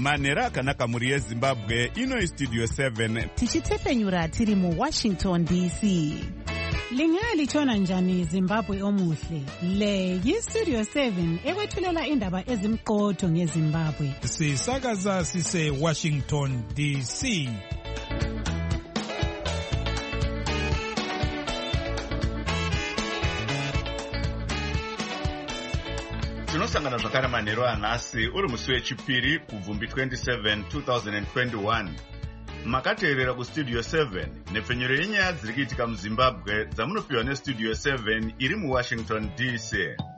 manhero akanaka mhuri yezimbabwe. Ino Studio 7 tichitepfenyura tiri muWashington DC. Lingalitshona njani Zimbabwe omuhle? Le yiStudio 7 ekwethulela indaba ezimqotho ngeZimbabwe. Sisakaza sise Washington DC. tinosangana zvakare manhero anhasi uri musi wechipiri kubvumbi 27 2021. Makateerera kuStudio 7 nepfenyuro yenyaya dziri kuitika muZimbabwe dzamunopiwa neStudio 7 iri muWashington DC.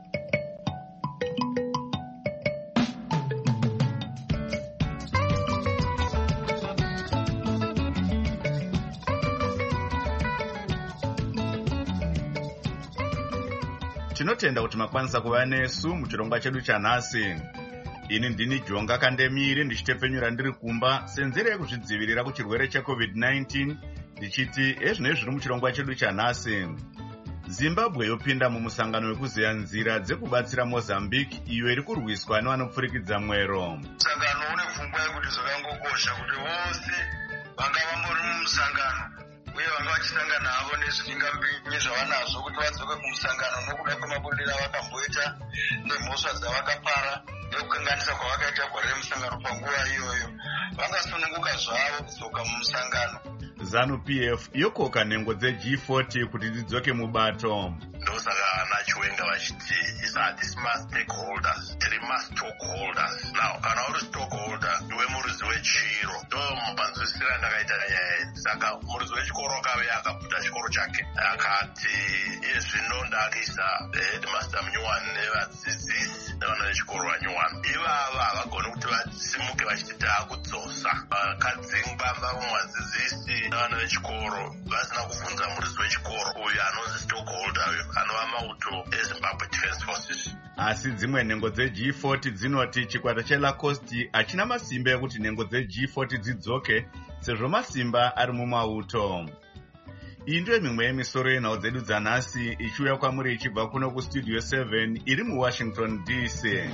Tinotenda kuti makwanisa kuva nesu muchirongwa chedu chanhasi. Ini ndini Jonga Kandemiri ndichitepfenyura ndiri kumba senzira yekuzvidzivirira kuchirwere cheCovid-19 ndichiti ezvinoi zviri muchirongwa chedu chanhasi. Zimbabwe yopinda mumusangano wekuzeya nzira dzekubatsira Mozambique iyo iri kurwiswa nevanopfurikidza mwero. Musangano une pfungwa yekuti zvakangokosha kuti vose vangava muri mumusangano uye vanga vachisangana havo nezviningambinyi zvavanazvo kuti vadzoke kumusangano nokuda kwemabudiro avakamboita nemhosva dzavakapara nekukanganisa kwavakaita gore remusangano panguva iyoyo vangasununguka zvavo kudzoka mumusangano. ZANU-PF yokoka nhengo dzeG40 kuti dzidzoke mubato. Ndosaka anachiwenga vachiti these must stakeholders, three must stockholders. Now kana uri stockholder ndiwe muridzi wechiro, ndo mupanzwisira ndakaita nyaya idzi. Saka muridzi wechikoro akauya akabuda chikoro chake akati iye zvino ndakuisa headmaster munyuwani nevadzidzisi nevana vechikoro vanyuwani. Ivava havagoni kuti vasimuke vachiti taakudzosa. Vakadzingwa vamwe vadzidzisi nevana vechikoro vasina kubvunza muridzi wechikoro uyu anonzi stockholder uyu anova mauto eZimbabwe Defence Forces. Asi dzimwe nhengo dzeG40 dzinoti chikwata cheLacoste hachina masimba ekuti nhengo dzeG40 dzidzoke sezvo masimba ari mumauto. Iyi ndiyo mimwe yemisoro yenhau dzedu dzanhasi ichiuya kwamuri ichibva kuno kuStudio 7 iri muWashington DC.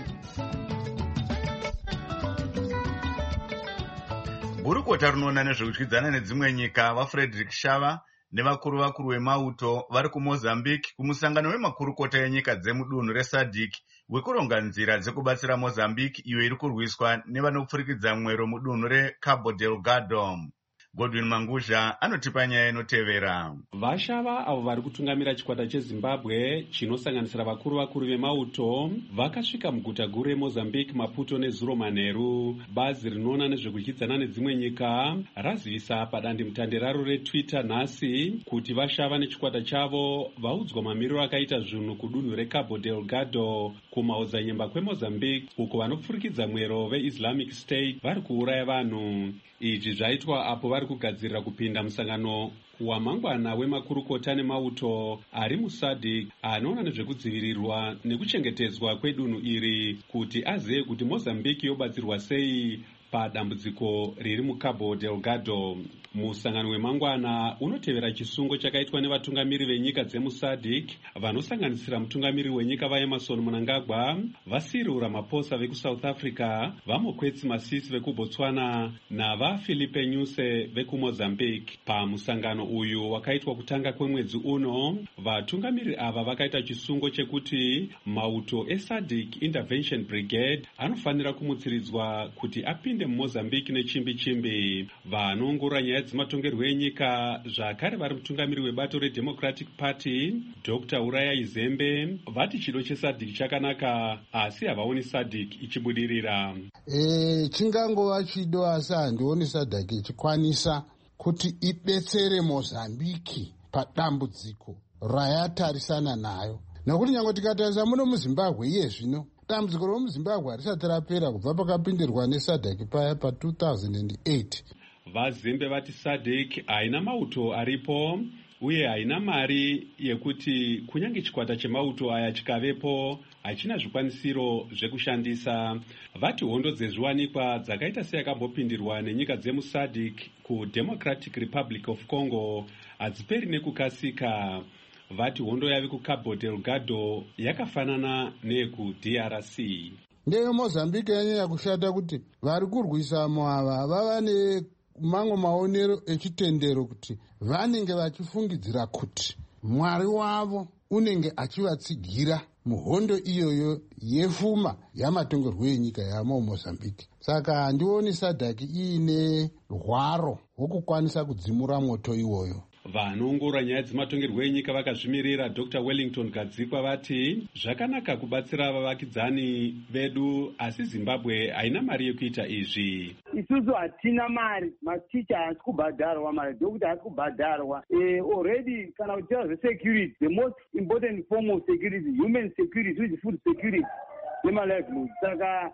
Gurukota rinoona nezvekudyidzana nedzimwe nyika vaFrederick Shava nevakuru vemauto vari kuMozambique kumusangano wemakurukota enyika dzemudunhu reSADC wekuronga nzira dzekubatsira Mozambique iyo iri kurwiswa nevanopfurikidza mwero mudunhu reCabo Delgado. Godwin Manguzha anotipa nyaya inotevera. Vashava avo vari kutungamira chikwata cheZimbabwe chinosanganisira vakuru vemauto vakasvika muguta guru reMozambique Maputo nezuro manheru. Bazi rinoona nezvekudyidzana nedzimwe nyika razivisa padandemutande raro reTwitter nhasi kuti Vashava nechikwata chavo vaudzwa mamiriro akaita zvinhu kudunhu reCabo Delgado kumaodzanyemba kweMozambique uko vanopfurikidza mwero veIslamic State vari kuuraya vanhu. Izvi zvaitwa apo vari kugadzirira kupinda musangano wamangwana wemakurukota nemauto ari muSADC anoona nezvekudzivirirwa nekuchengetedzwa kwedunhu iri kuti azive kuti Mozambique yobatsirwa sei padambudziko riri muCabo Delgado. Musangano wemangwana unotevera chisungo chakaitwa nevatungamiri venyika dzemuSADC vanosanganisira mutungamiri wenyika vaEmerson Mnangagwa, vaCyril Ramaphosa vekuSouth Africa, vaMokwetsi Masisi vekuBotswana navaPhilippe Nyusi vekuMozambique. Pamusangano uyu wakaitwa kutanga kwemwedzi uno, vatungamiri ava vakaita chisungo chekuti mauto eSADC Intervention Brigade anofanira kumutsiridzwa kuti apinde muMozambique nechimbi-chimbi. Vanoongorora nyaya dzematongerwo enyika zvakare vari mutungamiri webato reDemocratic Party Dr. Uraya Izembe vati chido cheSADC chakanaka asi havaoni SADC ichibudirira. Chingangova chido asi handioni SADC ichikwanisa kuti ibetsere Mozambique padambudziko rayatarisana nayo. Nokuti nyange tikatarisa muno muZimbabwe iye zvino dambudziko romuZimbabwe harisati rapera kubva pakapindirwa neSADC paya pa2008. Vazembe vati SADC haina mauto aripo uye haina mari yekuti kunyange chikwata chemauto aya chikavepo hachina zvikwanisiro zvekushandisa. Vati hondo dzezviwanikwa dzakaita seyakambopindirwa nenyika dzemuSADC kuDemocratic Republic of Congo hadziperi nekukasika. Vati hondo yave kuCabo Delgado yakafanana neyekuDRC. ndeyemozambique yanyanya kushata kuti vari kurwisamo ava vava nemamwe maonero echitendero kuti vanenge vachifungidzira kuti mwari wavo unenge achivatsigira muhondo iyoyo yepfuma yamatongerwo enyika yamo mozambique. Saka handioni sadhaki iine rwaro rwokukwanisa kudzimura moto iwoyo. Vanoongorora nyaya dzematongerwo enyika vakazvimirira Dr. Wellington Gadzikwa vati zvakanaka kubatsira vavakidzani vedu, asi Zimbabwe haina mari yekuita izvi. Isusu hatina mari, maticha haasi kubhadharwa, madhokuta haasi kubhadharwa. Already kana kutaura zve-security, the most important form of security, human security, which is food security nemalivelihood. Saka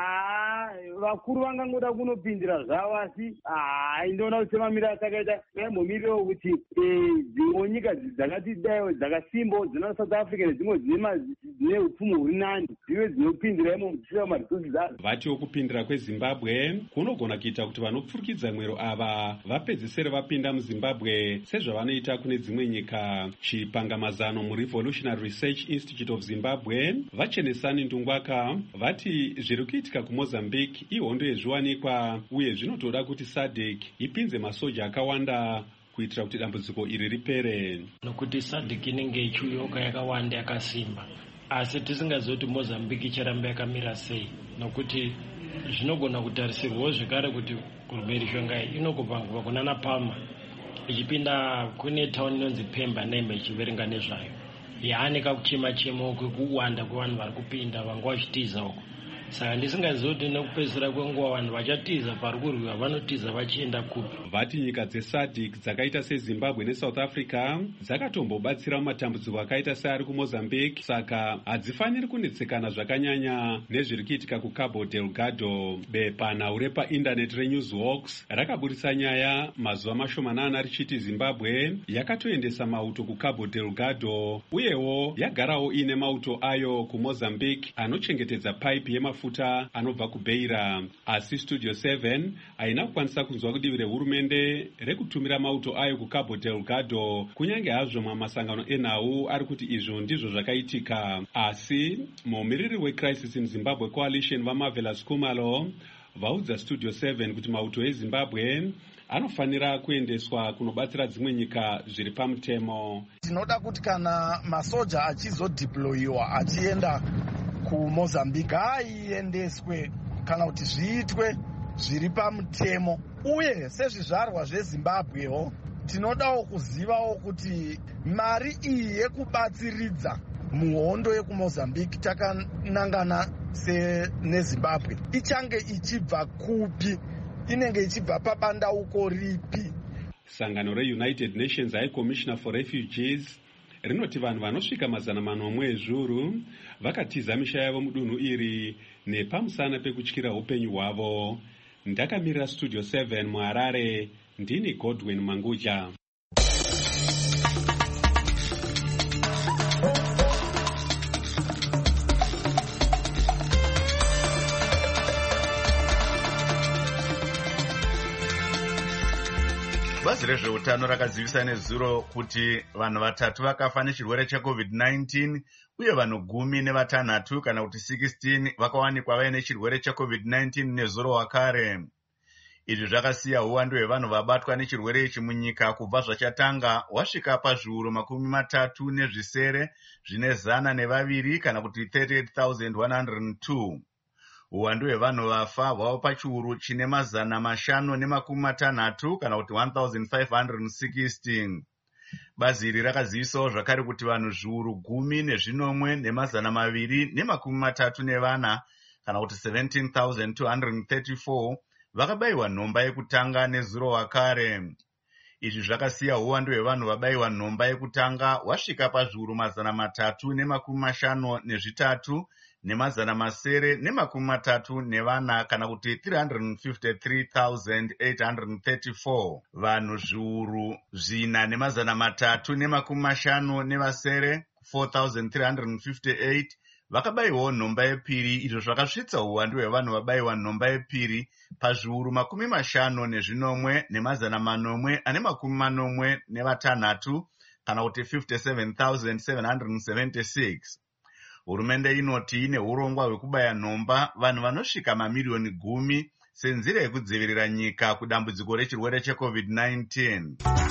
vakuru vangangoda kunopindira zvavo, asi indoona kuti semamiro asakaita mumiriro wekuti dzimwe nyika dzakati dayo dzakasimbawo dzina South Africa nedzimwe dzine upfumi huri nani dzive dzinopindira imo muchisvika maresources adzo. Vatiwo kupindira kweZimbabwe kunogona kuita kuti vanopfurikidza mwero ava vapedzisere vapinda muZimbabwe sezvavanoita kune dzimwe nyika. Chipangamazano muRevolutionary Research Institute of Zimbabwe vachenesani Ndungwaka vati zviri kuitika kuMozambique ihondo yezviwanikwa uye zvinotoda kuti SADC ipinze masoja akawanda kuitira kuti dambudziko iri ripere. Nokuti SADC inenge ichiuyoka yakawanda yakasimba, asi tisingazivi kuti Mozambique icharamba yakamira sei, nokuti zvinogona kutarisirwawo zvekare kuti Mishonga inokubva kunana Palma ichipinda kune tauni inonzi Pemba Nembe ichiverenga nezvayo. Yaaneka kuchema kwekuwanda kwevanhu vari kupinda vanga vachitiza uko. Saka ndisingazivi kuti nekupedzisira kwenguva vanhu vachatiza pari kurwiwa vanotiza vachienda kupi. Vati nyika dzeSADC dzakaita seZimbabwe neSouth Africa dzakatombobatsira mumatambudziko akaita seari kuMozambique, saka hadzifaniri kunetsekana zvakanyanya nezviri kuitika kuCabo Delgado. Bepanhau repaindaneti reNewsWalks rakaburitsa nyaya mazuva mashomanana richiti Zimbabwe yakatoendesa mauto kuCabo Delgado uyewo yagarawo ine mauto ayo kuMozambique anochengetedza paipi yemafuta anobva kuBeira. Asi Studio 7 haina kukwanisa kunzwa kudivi rehurumende rekutumira mauto ayo kuCabo Delgado, kunyange hazvo mamasangano enhau ari kuti izvo ndizvo zvakaitika. Asi mumiriri weCrisis in Zimbabwe Coalition vaMarvelous Khumalo vaudza Studio 7 kuti mauto eZimbabwe anofanira kuendeswa kunobatsira dzimwe nyika zviri pamutemo. Tinoda kuti kana masoja achizodeployiwa achienda kuMozambique aiendeswe kana kuti zviitwe zviri pamutemo, uye sezvizvarwa zveZimbabwewo tinodawo kuzivawo kuti mari iyi yekubatsiridza muhondo yekuMozambique takanangana neZimbabwe ichange ichibva kupi, inenge ichibva pabandauko ripi. Sangano reUnited Nations High Commissioner for Refugees rinoti vanhu vanosvika 400 ezviuru vakatiza misha yavo mudunhu iri nepamusana pekutyira upenyu hwavo. Ndakamirira Studio 7 muHarare, ndini Godwin Manguja. Bazi rezveutano rakazivisa nezuro kuti vanhu 3 vakafa nechirwere cheCovid-19 uye vanhu 16 kana kuti 16 vakawanikwa vaine chirwere cheCovid-19 nezuro wakare. Izvi zvakasiya uwandu hwevanhu vabatwa nechirwere ichi munyika kubva zvachatanga wasvika pazviuru 37 zvine 102 kana kuti 38,102. Uwandu hwevanhu vafa hwava pachiuru chine 560 kana kuti 1,560. Bazi iri rakazivisawo zvakare kuti vanhu zviuru 10,234 kana kuti 17,234 vakabayiwa nhomba yekutanga nezuro wakare. Izvi zvakasiya uwandu hwevanhu vabayiwa nhomba yekutanga wasvika pazviuru 353 ne734 kana kuti 353,834. Vanhu zviuru 4,350 4,358 vakabayiwawo nhomba yepiri, izvo zvakasvitsa uwandu hwevanhu vabayiwa nhomba yepiri pazviuru 50,846 kana kuti 57,776. Hurumende inoti ine urongwa hwekubaya nhomba vanhu vanosvika mamiliyoni 10 senzira yekudzivirira nyika kudambudziko rechirwere cheCovid-19.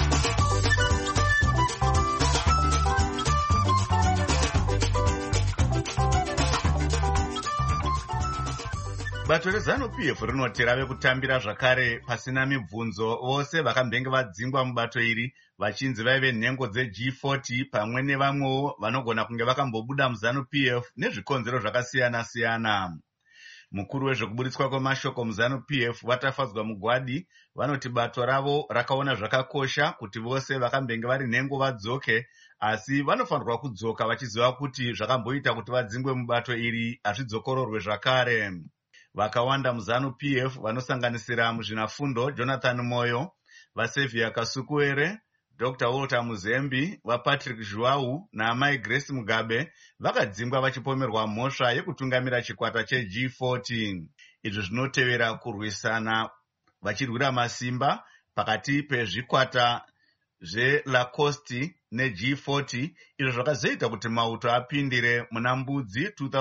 Bato reZANU-PF rinoti rave kutambira zvakare pasina mibvunzo vose vakambenge vadzingwa mubato iri vachinzi vaive nhengo dzeG40 pamwe nevamwewo vanogona kunge vakambobuda muZANU-PF nezvikonzero zvakasiyana-siyana. Mukuru wezvekuburitswa kwemashoko muZANU-PF Watafadzwa Mugwadi vanoti bato ravo rakaona zvakakosha kuti vose vakambenge vari nhengo vadzoke, asi vanofanirwa kudzoka vachiziva kuti zvakamboita kuti vadzingwe mubato iri hazvidzokororwe zvakare. Vakawanda muZANU-PF vanosanganisira muzvinafundo Jonathan Moyo, vaSevia Kasukuere, Dr. Walter Muzembi, vaPatrick Zhuau naamai Grace Mugabe vakadzingwa vachipomerwa mhosva yekutungamira chikwata cheG40. Izvi zvinotevera kurwisana vachirwira masimba pakati pezvikwata zveLacoste neG40, izvo zvakazoita kuti mauto apindire muna Mbudzi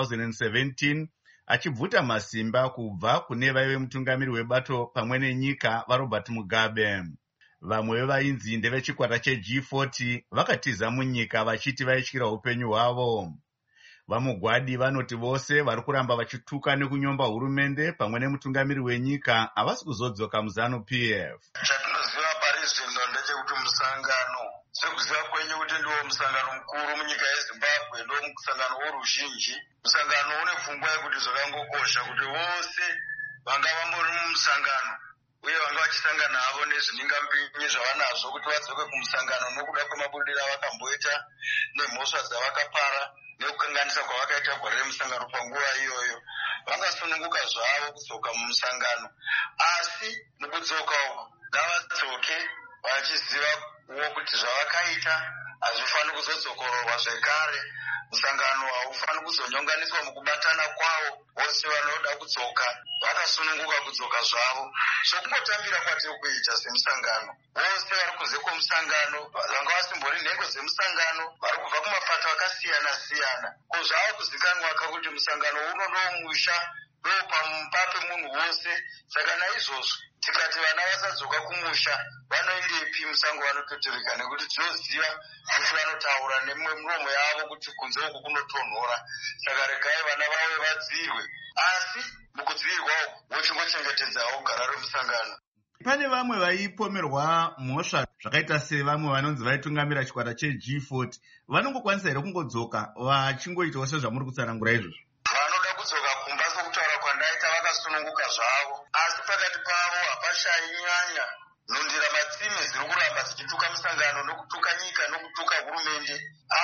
2017 achibvuta masimba kubva kune vaive mutungamiri webato pamwe nenyika vaRobert Mugabe. Vamwe vevainzi ndevechikwata cheG40 vakatiza munyika vachiti vaityira upenyu hwavo. VaMugwadi vanoti vose vari kuramba vachituka nekunyomba hurumende pamwe nemutungamiri wenyika havasi kuzodzoka muZANU-PF. Chatinoziva pari zvino ndechekuti musangano, sekuziva kwenyu kuti ndiwo musangano mukuru munyika yeZimbabwe, ndo musangano woruzhinji. Musangano une pfungwa yekuti zvakangokosha kuti vose vanga vambori mumusangano uye vanga vachisangana havo nezviningambinyi zvavanazvo kuti vadzoke kumusangano nokuda kwemabudiro avakamboita nemhosva dzavakapara nekukanganisa kwavakaita gore remusangano panguva iyoyo. Vangasununguka zvavo kudzoka mumusangano, asi mukudzoka uku ngavadzoke vachiziva kuti zvavakaita hazvifaniri kuzodzokororwa zvekare. Musangano haufaniri kuzonyonganiswa mukubatana kwavo. Vose vanoda kudzoka vakasununguka kudzoka zvavo. Sokungotambira kwatiri kuita semusangano, vose vari kunze kwomusangano vanga vasimbori nhengo dzemusangano vari kubva kumapato akasiyana-siyana. Zvava kuzikanwa kuti musangano uno ndomusha ndopamupape munhu wose. Saka naizvozvo tikati vana vasadzoka kumusha vanoendepi musango vanototereka, nekuti tinoziva kuti vanotaura nemumwe muromo yavo kuti kunze uku kunotonhora. Saka regai vana vavo vadzirwe, asi mukudzirwa uku vochingochengetedzawo gara remusangano. Pane vamwe vaipomerwa mhosva zvakaita sevamwe vanonzi vaitungamira chikwata cheG40 vanongokwanisa here kungodzoka vachingoitawo sezvamuri kutsanangura izvozvo? Vanoda kudzoka kumba sokutaura kwandaita vakasununguka zvavo, asi pakati pavo hapashayi nyanya nhundira matsime dziri kuramba dzichituka musangano nokutuka nyika nokutuka hurumende.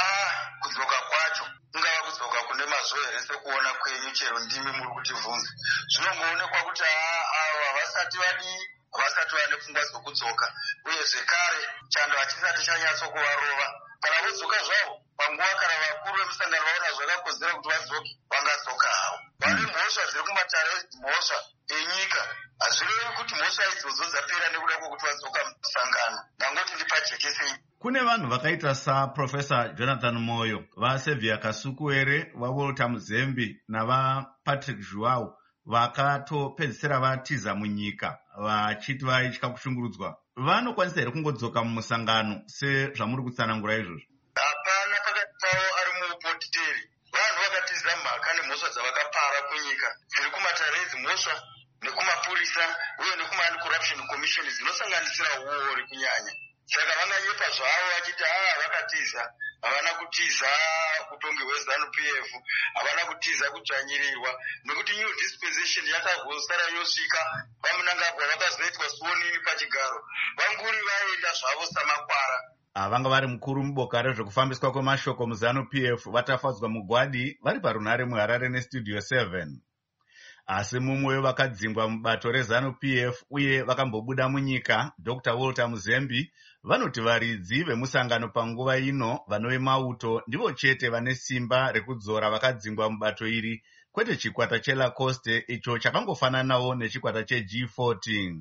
Kudzoka kwacho kungava kudzoka kune mazuva here sekuona kwenyu chero ndimi muri kutivhunza. Zvinongoonekwa kuti avo havasati vane pfungwa dzokudzoka, uye zvekare chando hachisati chanyatsokuvarova. Kana vodzoka zvavo panguva kana vakuru vemusangano vaona zvakakodzera kuti vadzoke, vangadzoka havo. Vane mhosva dziri kumatare mhosva enyika, hazvirevi kuti mhosva idzodzo dzapera nekuda kwokuti vadzoka musangano. Ndangoti ndipajekesei. Kune vanhu vakaita saProfesa Jonathan Moyo, vaSevia Kasukuere, vaWalter Muzembi navaPatrick Zhuau vakatopedzisira vatiza munyika vachiti vaitya kushungurudzwa. Vanokwanisa here kungodzoka mumusangano sezvamuri kutsanangura izvozvo? Hapana pakati pavo ari muupotiteri. Vanhu vakatiza mhaka nemhosva dzavakapara kunyika dziri kumatare edzimhosva nekumapurisa uye nekuma-anti-corruption commission dzinosanganisira uori kunyanya. Saka vanganyepa zvavo vachiti vakatiza, havana kutiza kutongi hweZANU-PF, havana kutiza kudzvanyirirwa, nekuti new dispensation yakagosara yosvika vamunangagwa vakazoitwa suonini pachigaro. Vanguri vaenda zvavo samakwara. Vanga vari mukuru muboka rezvekufambiswa kwemashoko muZANU-PF Watafadzwa Mugwadi vari parunare muHarare neStudio 7. Asi mumwe vakadzingwa mubato reZANU-PF uye vakambobuda munyika, Dr. Walter Muzembi, vanoti varidzi vemusangano panguva ino vanove mauto ndivo chete vane simba rekudzora vakadzingwa mubato iri, kwete chikwata cheLacoste icho chakangofananawo nechikwata cheG40.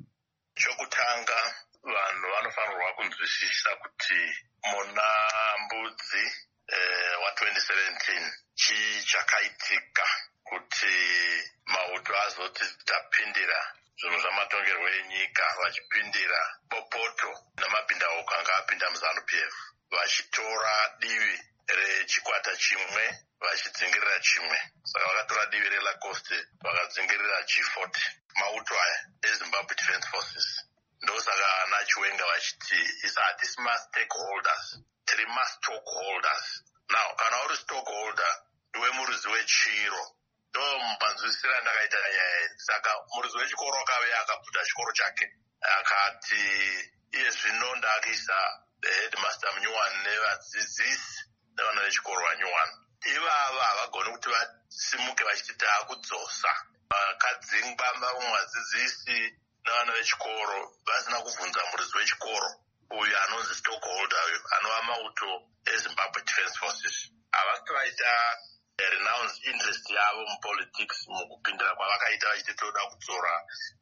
Chokutanga, vanhu vanofanirwa kunzwisisa kuti muna Mbudzi wa2017 chichakaitika kuti mauto azoti tapindira zvinhu zvamatongerwo enyika vachipindira bopoto namabhindauko anga apinda muZANU-PF vachitora divi rechikwata chimwe vachidzingirira chimwe. Saka vakatora divi reLacoste vakadzingirira G40 mauto aya eZimbabwe Defence Forces. Ndosaka ana Chiwenga vachiti isati sima stakeholders tiri ma-stockholders. Now kana uri stockholder ndiwe muridzi wechiro ndo mupanzwisira ndakaita nyaya iyi. Saka muridzi wechikoro akauya akabvuta chikoro chake akati iye zvino ndakuisa headmaster munyuwani nevadzidzisi nevana vechikoro vanyuwani. Ivava havagoni kuti vasimuke vachiti taakudzosa. Vakadzingwa vamwe vadzidzisi nevana vechikoro vasina kubvunza muridzi wechikoro uyu anonzi stockholder uyu anova mauto eZimbabwe Defence Forces. Havasati vaita renounce interest yavo mupolitics mukupindira kwavakaita vachiti toda kudzora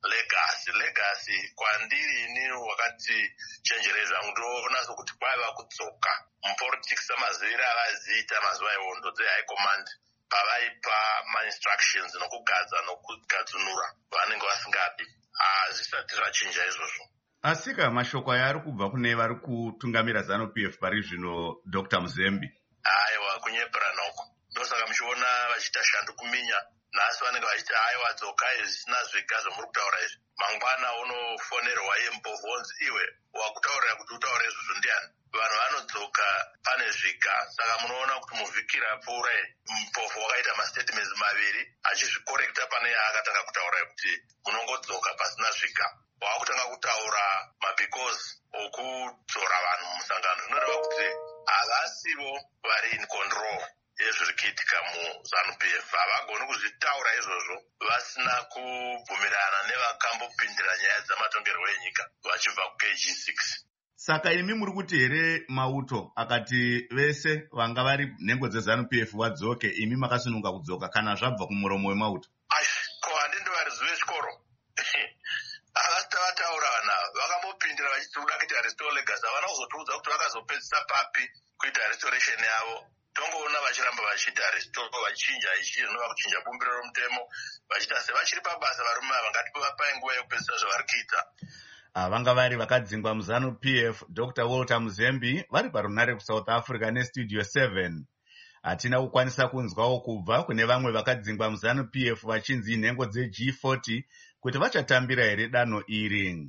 legacy kwandiri ini wakati chenjerei zvangu ndoona sokuti kwaiva kudzoka mupolitics samaziviro avaziita mazuva ehondo dzehigh command pavaipa mainstructions nokugadza nokugadzunura vanenge vasingadi. Hazvisati zvachinja izvozvo. Asika mashoko aya ari kubva kune vari kutungamira ZANU-PF pari zvino Dr. Muzembi. Aiwa kunyeperana uko. Ndosaka muchiona vachiita shando kuminya. Nhasi vanenge vachiti aiwa dzokai zvisina zviga zvomuri kutaura izvi. Mangwana unofonerwa yembovhonzi iwe wakutaurira kuti utaure izvozvo ndiani. Vanhu vanodzoka pane zviga. Saka munoona kuti muvhiki rapfuura mbovho wakaita mastatements maviri achizvikorekta pane yaakatanga kutaura kuti munongodzoka pasina zviga. Wakutanga kutaura mabecause okudzora vanhu mumusangano. Zvinoreva kuti havasivo vari in control yezviri kuitika muZANU-PF. Havagoni kuzvitaura izvozvo vasina kubvumirana nevakambopindira nyaya dzamatongerwo enyika vachibva kuKG6. Saka imi muri kuti here mauto akati vese vanga vari nhengo dzeZANU-PF vadzoke, imi makasununga kudzoka kana zvabva kumuromo wemauto? Ko handindo varidzi vechikoro havasati vataura vanhu ava vakambopindira vachiti kuda kuita restore legacy. Havana kuzotiudza kuti vakazopedzisa papi kuita restoration yavo. Tongoona vachiramba vachiita restore vachinja ichi zvinova kuchinja bumbiro romutemo vachita sevachiri pabasa varume ava ngativapai nguva yekupedzisa zvavari kuita. Vanga vari vakadzingwa muZANU-PF Dr. Walter Muzembi vari parunare kuSouth Africa neStudio 7. Hatina kukwanisa kunzwawo kubva kune vamwe vakadzingwa muZANU-PF vachinzi nhengo dzeG40 kuti vachatambira here danho iri.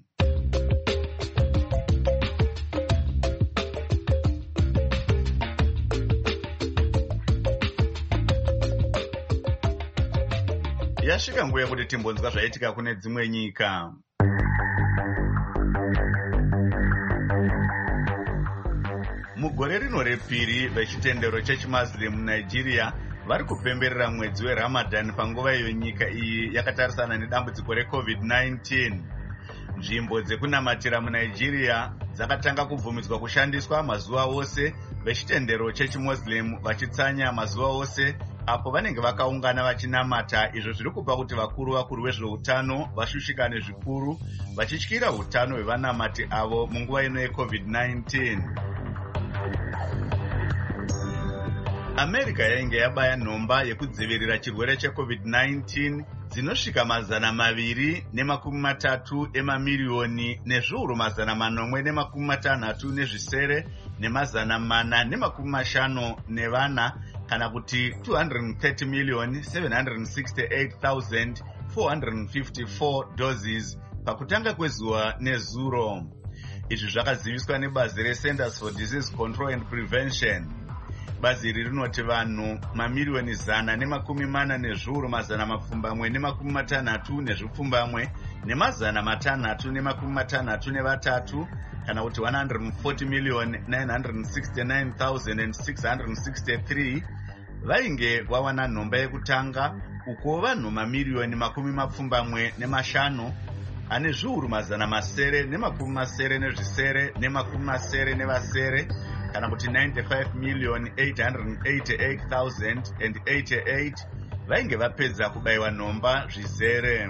Yasvika nguva yekuti timbonzwa zvaitika kune dzimwe nyika. Mugore rino repiri vechitendero chechiMuslim muNigeria vari kupemberera mwedzi weRamadan panguva iyo nyika iyi yakatarisana nedambudziko reCovid-19. Nzvimbo dzekunamatira muNigeria dzakatanga kubvumidzwa kushandiswa mazuva ose, vechitendero chechiMuslim vachitsanya mazuva ose apo vanenge vakaungana vachinamata. Izvo zviri kupa kuti vakuru vezveutano vashushikane zvikuru vachityira utano hwevanamati avo munguva ino yeCovid-19. America yainge yabaya nhomba yekudzivirira chirwere cheCovid-19 dzinosvika 230 emamiliyoni nezviuru 460 nezvisere ne450 nevana, kana kuti 230,768,454 doses pakutanga kwezuva nezuro. Izvi zvakaziviswa nebazi reCenters for Disease Control and Prevention. Bazi iri rinoti vanhu mamiliyoni 140 nezviuru 160 nezvipfumbamwe ne663 kana kuti 140,969,663 vainge vawana nhomba yekutanga, uko vanhu mamiliyoni 25 ane zviuru 100 nezvisere ne nevasere kana kuti 95,888,088 vainge vapedza kubayiwa nhomba zvizere.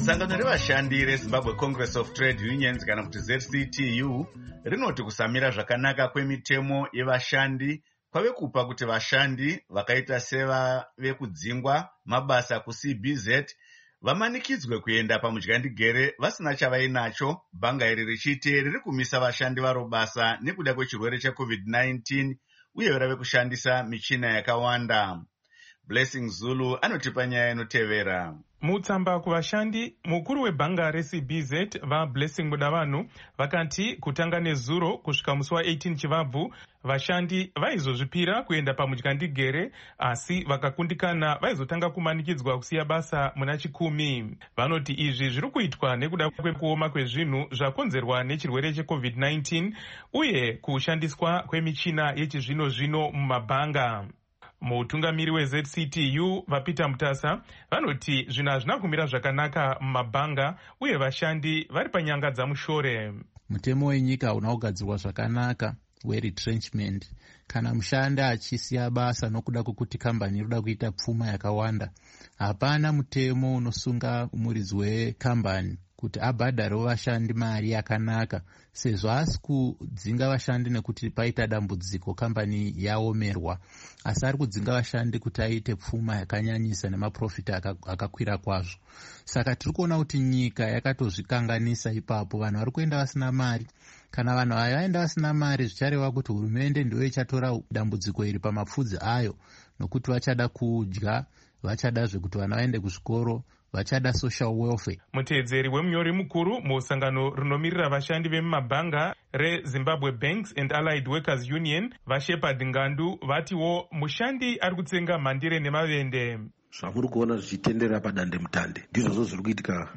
Sangano revashandi reZimbabwe Congress of Trade Unions kana kuti ZCTU rinoti kusamira zvakanaka kwemitemo yevashandi kwave kupa kuti vashandi vakaita sevekudzingwa mabasa kuCBZ vamanikidzwe kuenda pamudyandegere vasina chavainacho, bhanga iri richiti riri kumisa vashandi varo basa nekuda kwechirwere cheCovid-19 uye rave kushandisa michina yakawanda. Blessing Zulu anotipa nyaya inotevera. Mutsamba kuvashandi, mukuru webhanga reCBZ vaBlessing Mudavanhu vakati kutanga nezuro kusvika musi wa18 Chivabvu vashandi vaizozvipira kuenda pamudyandegere, asi vakakundikana vaizotanga kumanikidzwa kusiya basa muna 10. Vanoti izvi zviri kuitwa nekuda kwekuoma kwezvinhu zvakonzerwa nechirwere cheCovid-19 uye kushandiswa kwemichina yechizvino zvino mumabhanga. Mutungamiri weZCTU vaPeter Mutasa vanoti zvinhu hazvina kumira zvakanaka mumabhanga uye vashandi vari panyanga dzamushore. Mutemo wenyika una kugadzirwa zvakanaka weretrenchment. Kana mushandi achisiya basa nokuda kwekuti kambani inoda kuita pfuma yakawanda, hapana mutemo unosunga muridzi wekambani kuti abhadharewo vashandi mari yakanaka, sezvo asi kudzinga vashandi nekuti paita dambudziko kambani yaomerwa, asi ari kudzinga vashandi kuti aite pfuma yakanyanyisa nemaprofiti akakwira kwazvo. Saka tiri kuona kuti nyika yakatozvikanganisa ipapo. Vanhu vari kuenda vasina mari. Kana vanhu vaenda vasina mari, zvichareva kuti hurumende ndiyo ichatora dambudziko iri pamapfudzi ayo, nokuti vachada kudya, vachada zvekuti vana vaende kuzvikoro, vachada social welfare. Muteedzeri wemunyori mukuru musangano rinomiririra vashandi vemumabhanga reZimbabwe Banks and Allied Workers Union vaShepard Ngandu vatiwo mushandi ari kutsenga mhandire nemavende. Zvamuri kuona zvichitendera padande mutande ndizvo zviri kuitika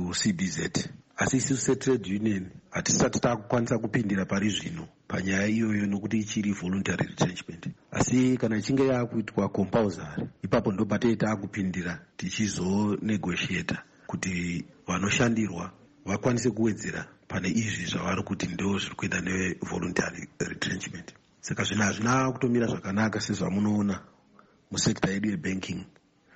kuCBZ, asi isusu setrade union hatisati takukwanisa kupindira pari zvino panyaya iyoyo nokuti ichiri voluntary retrenchment, asi kana ichinge yakuitwa compulsory ipapo ndo patei takupindira tichizonegotiata kuti vanoshandirwa vakwanise kuwedzera pane izvi zvavari kuti ndo zviri kuenda nevoluntary retrenchment. Saka zvinhu hazvina kutomira zvakanaka sezvamunoona musekta yedu yebanking,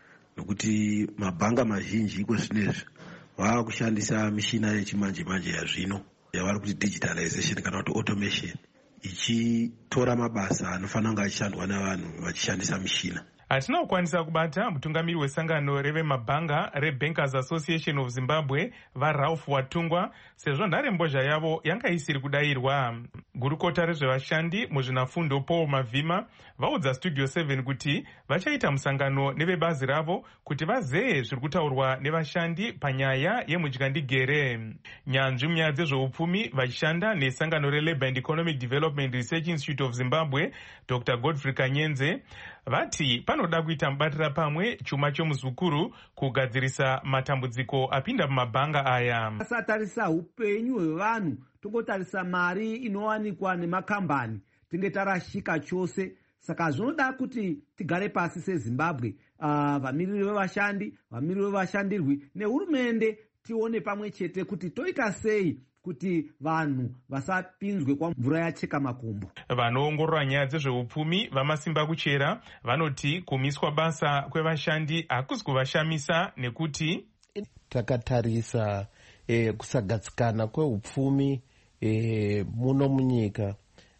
nokuti mabhanga mazhinji kwezvinezvi vava kushandisa mishina yechimanje manje yazvino yavari kuti digitalization kana kuti automation, ichitora mabasa anofanira kunge achishandwa navanhu vachishandisa mishina. Hatina kukwanisa kubata mutungamiri wesangano revemabhanga reBankers Association of Zimbabwe vaRalph Watungwa sezvo nharembozha yavo yanga isiri kudayirwa. Gurukota rezvevashandi muzvinafundo Paul Mavhima vaudza Studio 7 kuti vachaita musangano nevebazi ravo kuti vazeye zviri kutaurwa nevashandi panyaya yemudyandegere. Nyanzvi munyaya dzezveupfumi vachishanda nesangano reLabour and Economic Development Research Institute of Zimbabwe Dr. Godfrey Kanyenze vati panoda kuita mubatira pamwe chuma chomuzukuru kugadzirisa matambudziko apinda mumabhanga aya. Tasatarisa upenyu hwevanhu, tongotarisa mari inowanikwa nemakambani, tinge tarashika chose. Saka zvinoda kuti tigare pasi seZimbabwe, vamiriri vevashandi, vamiriri vevashandirwi nehurumende, tione pamwe chete kuti toita sei kuti vanhu vasapinzwe kwa mvura yacheka makumbo. Vanoongorora nyaya dzezveupfumi vamasimba kuchera vanoti kumiswa basa kwevashandi hakusi kuvashamisa nekuti takatarisa kusagadzikana kweupfumi muno munyika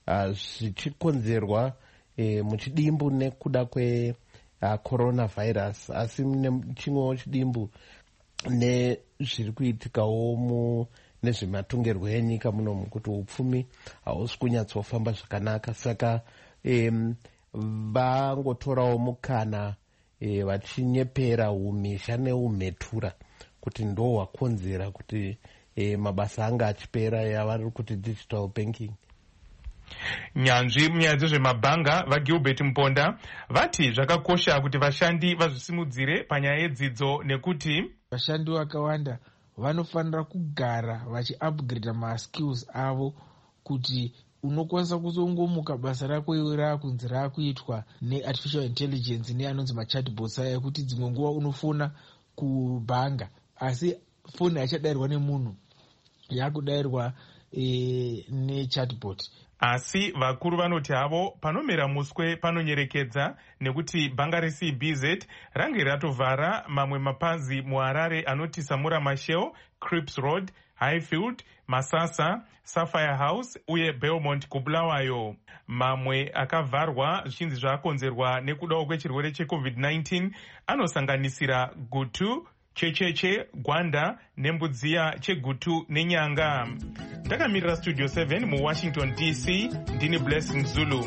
zvichikonzerwa muchidimbu nekuda kweCoronavirus, asi chimwewo chidimbu nezviri kuitikawo nezvematongerwo enyika muno, kuti upfumi hausi kunyatsofamba zvakanaka. Saka vangotorawo mukana vachinyepera umisha neumhetura kuti ndo hwakonzera kuti mabasa anga achipera yavari kuti digital banking. Nyanzvi munyaya dzezvemabhanga vaGilbert Mponda vati zvakakosha kuti vashandi vazvisimudzire panyaya yedzidzo, nekuti vashandi vakawanda vanofanira kugara vachiupgrade maskills avo kuti unokwanisa kuzongomuka basa rako iwe rakunzi rakuitwa neartificial intelligence neanonzi machatbots aya, kuti dzimwe nguva unofona kubhanga asi foni haichadayirwa nemunhu, yakudayirwa nechatbot. asi vakuru vanoti havo panomera muswe panonyerekedza, nekuti bhanga reCBZ range ratovhara mamwe mapazi muHarare anoti Samura Machel, Crips Road, Highfield, Masasa, Sapphire House uye Belmont kuBulawayo. Mamwe akavharwa zvichinzi zvaakonzerwa nekudawo kwechirwere cheCovid-19 anosanganisira Gutu, Checheche, Gwanda neMbudziya cheGutu neNyanga. Takamirira Studio 7 muWashington DC, ndini Blessing Zulu.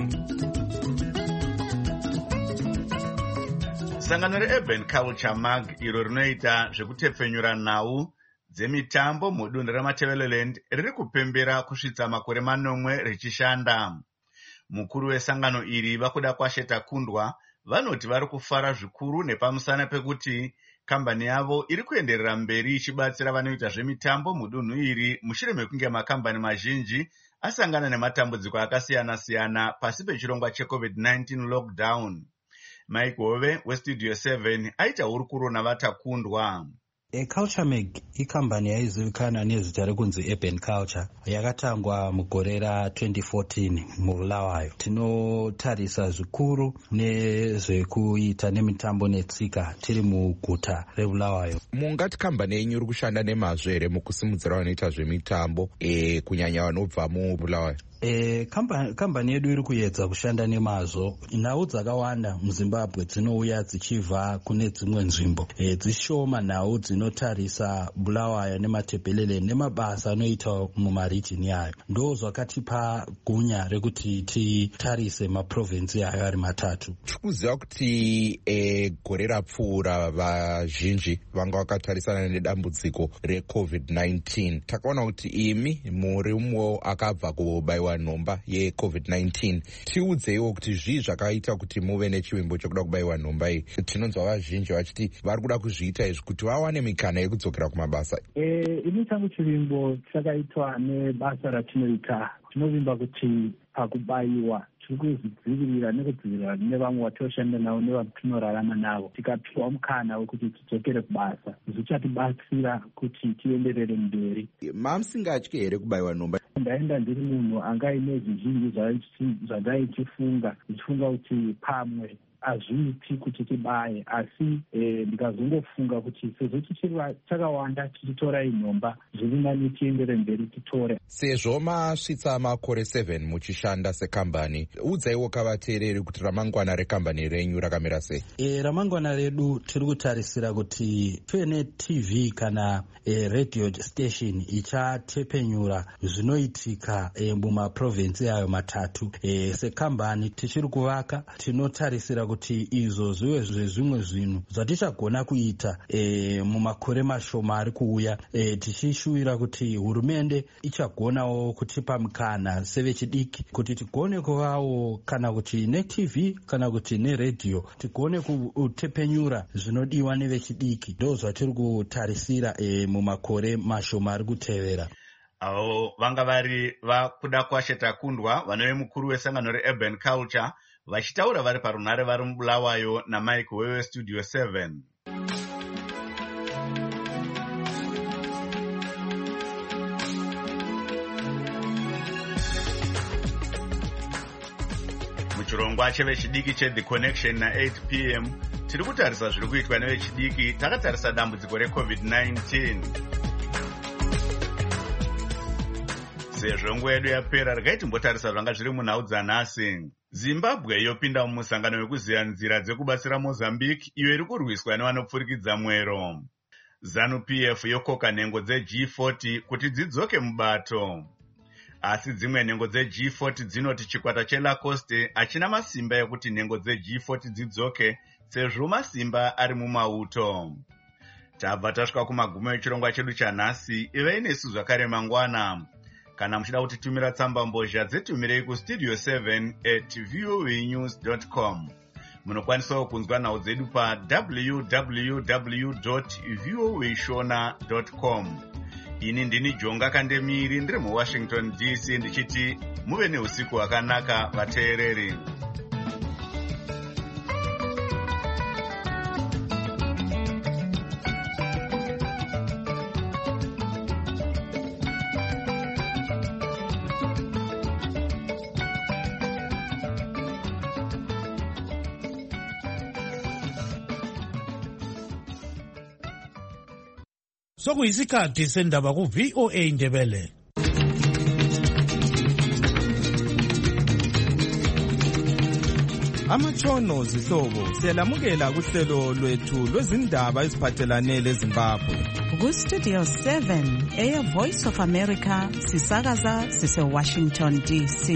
Sangano reUrban Culture Mag iro rinoita zvekutepfenyura nhau dzemitambo mudunhu reMatabeleland riri kupembera kusvitsa makore 9 richishanda. Mukuru wesangano iri Vakuda Kwashe Takundwa vanoti vari kufara zvikuru nepamusana pekuti kambani yavo iri kuenderera mberi ichibatsira vanoita zvemitambo mudunhu iri mushure mekunge makambani mazhinji asangana nematambudziko akasiyana-siyana pasi pechirongwa cheCovid-19 lockdown. Mike Hove weStudio 7 aita hurukuro navatakundwa. Culture Mag ikambani yaizivikanwa nezita rekunzi Urban Culture, yakatangwa mugore ra2014 muBulawayo. Tinotarisa zvikuru nezvekuita nemitambo netsika tiri muguta reBulawayo. Mungati kambani yenyu iri kushanda nemazvo here mukusimudzira vanoita zvemitambo kunyanya vanobva muBulawayo? Kambani yedu iri kuedza kushanda nemazvo. Nhau dzakawanda muZimbabwe dzinouya dzichibva kune dzimwe nzvimbo. Dzishoma nhau dzinotarisa Bulawayo neMatabeleland nemabasa anoita mumarijini ayo. Ndo zvakatipa gunya rekuti titarise maprovinsi ayo ari matatu. Tikuziva kuti gore rapfuura vazhinji vanga vakatarisana nedambudziko reCovid-19. Takaona kuti imi muri umwe akabva kubaiwa nhomba yeCovid-19. Tiudzeiwo kuti zvii zvakaita kuti muve nechivimbo chokuda kubayiwa nhomba iyi. Tinonzwa vazhinji vachiti vari kuda kuzviita izvi kuti vawane mikana yekudzokera kumabasa. Ini changu chivimbo chakaitwa nebasa ratinoita. Tinovimba kuti pakubayiwa tiri kuzvidzivirira nekudzivirira nevamwe vatoshanda navo nevatinorarama navo. Tikapiwa mukana wekuti tidzokere kubasa, zvichatibatsira kuti tienderere mberi. Mamusingatyi here kubayiwa nhomba? Ndaenda ndiri munhu anga aine zvizhinji zvandaichifunga kuti pamwe hazviiti kuti tibaye, asi ndikazongofunga kuti sezvo chakawanda tichitorai nhomba, zviri nani tiendere mberi titore. Sezvo masvitsa makore 7 muchishanda sekambani, udzaiwo kavateereri kuti ramangwana rekambani renyu rakamira sei? Ramangwana redu tiri kutarisira kuti tuve neTV kana radio station ichatepenyura zvinoitika mumaprovinsi ayo matatu. Sekambani tichiri kuvaka, tinotarisira kuti izvo zvive zvezvimwe zvinhu zvatichagona kuita mumakore mashoma ari kuuya, tichishuvira kuti hurumende ichagonawo kutipa mukana sevechidiki kuti tigone kuvawo kana kuti neTV kana kuti neredhiyo tigone kutepenyura zvinodiwa nevechidiki. Ndo zvatiri kutarisira mumakore mashoma ari kutevera. Avo vanga vari Vakuda Kwashe Takundwa, vanove mukuru wesangano reUrban Culture, vachitaura vari parunhare vari muBulawayo naMike wewe Studio 7. Muchirongwa chevechidiki cheThe Connection na8 p.m. tiri kutarisa zviri kuitwa nevechidiki. Takatarisa dambudziko reCovid-19. Sezvo nguva yedu yapera, regai timbotarisa zvanga zviri munhau dzanhasi. Zimbabwe yopinda mumusangano wekuziya nzira dzekubatsira Mozambique iyo iri kurwiswa nevanopfurikidza mwero. ZANU-PF yokoka nhengo dzeG40 kuti dzidzoke mubato. Asi dzimwe nhengo dzeG40 dzinoti chikwata cheLacoste hachina masimba ekuti nhengo dzeG40 dzidzoke sezvo masimba ari mumauto. Tabva tasvika kumagumo echirongwa chedu chanhasi. Ivei nesu zvakare mangwana. Kana muchida kutitumira tsamba mbozha dzitumirei kustudio 7@voanews.com. Munokwanisawo kunzwa nhau dzedu www.voashona.com. Ini ndini Jonga Kandemiri, ndiri muWashington DC, ndichiti muve neusiku hwakanaka vateereri. sokuyisikhathi sendaba ku-VOA Indebele. Amatshono zihlobo siyalamukela kuhlelo lwethu lwezindaba eziphathelane leZimbabwe. Ku-Studio 7 Air Voice of America sisakaza sise-Washington DC.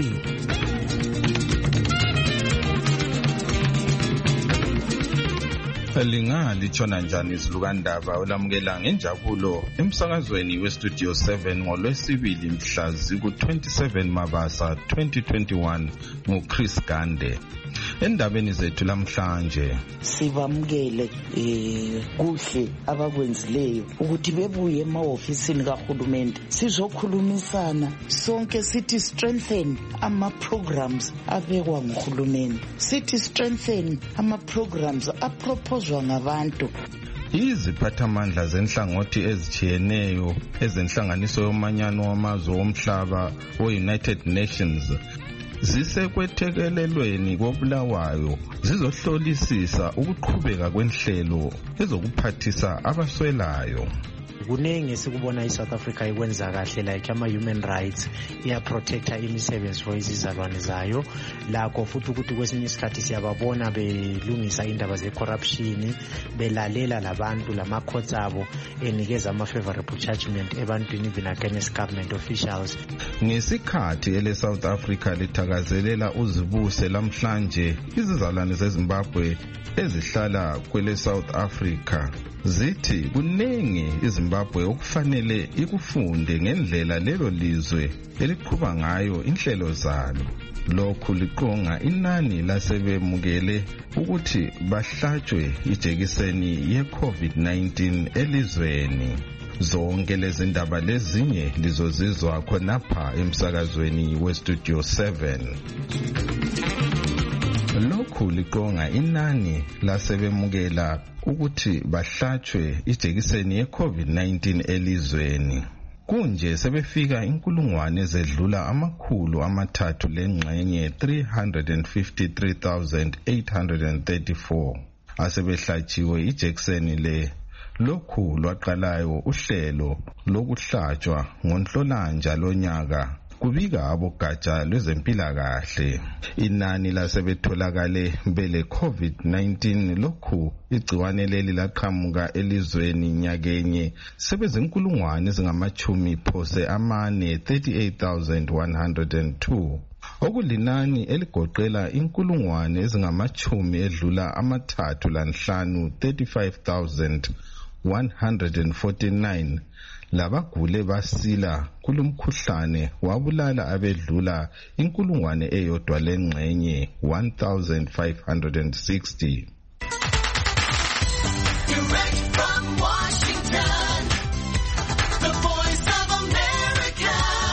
Lingalitshona njani izilukandaba olamukela ngenjabulo emsakazweni weStudio 7 ngolwesibili mhla ziku-27 Mabasa 2021 nguChris Gande. Endabeni zethu lamhlanje sibamukele kuhle abakwenzileyo ukuthi bebuye emahofisini kahulumende sizokhulumisana sonke sithi strengthen ama-programs abekwa nguhulumende, sithi strengthen ama-programs aproposwa ngabantu. Iziphathamandla zenhlangothi ezitshiyeneyo ezenhlanganiso yomanyano wamazwe womhlaba we-United Nations zisekwethekelelweni koBulawayo zizohlolisisa ukuqhubeka kwenhlelo ezokuphathisa abaswelayo. Kuningi esikubona iSouth Africa ikwenza kahle like ama-human rights, iyaprotecta imisebenzi for izizalwane zayo. Lakho futhi ukuthi kwesinye isikhathi siyababona belungisa indaba ze-corruption, belalela labantu lama-courts abo enikeza ama-favorable judgment ebantwini even against government officials. Ngesikhathi ele-South Africa lithakazelela uzibuse lamhlanje, izizalwane zeZimbabwe ezihlala kwele-South Africa zithi kuningi iZimbabwe okufanele ikufunde ngendlela lelo lizwe eliqhuba ngayo inhlelo zalo. Lokhu liqonga inani lasebemukele ukuthi bahlatshwe ijekiseni ye-COVID-19 elizweni. Zonke lezi ndaba lezinye lizozizwa khonapha emsakazweni weStudio 7. Lokhu liqonga inani lasebemukela ukuthi bahlatshwe ijekiseni ye-COVID-19 elizweni. Kunje sebefika inkulungwane ezedlula amakhulu amathathu lengxenye 353,834 asebehlatshiwe ijekiseni le. Lokhu lwaqalayo uhlelo lokuhlatshwa ngoNhlolanja lonyaka kubika abogatsha lwezempilakahle. Inani lasebetholakale bele COVID-19 lokhu igciwane leli laqhamuka elizweni nyakenye sebezinkulungwane ezingamachumi phose amane 38,102. Okulinani eligoqela inkulungwane ezingamachumi edlula amathathu lanhlanu 35,149 labagule basila kulumkhuhlane wabulala abedlula inkulungwane eyodwa lengxenye 1,560. Direct from Washington, the Voice of America,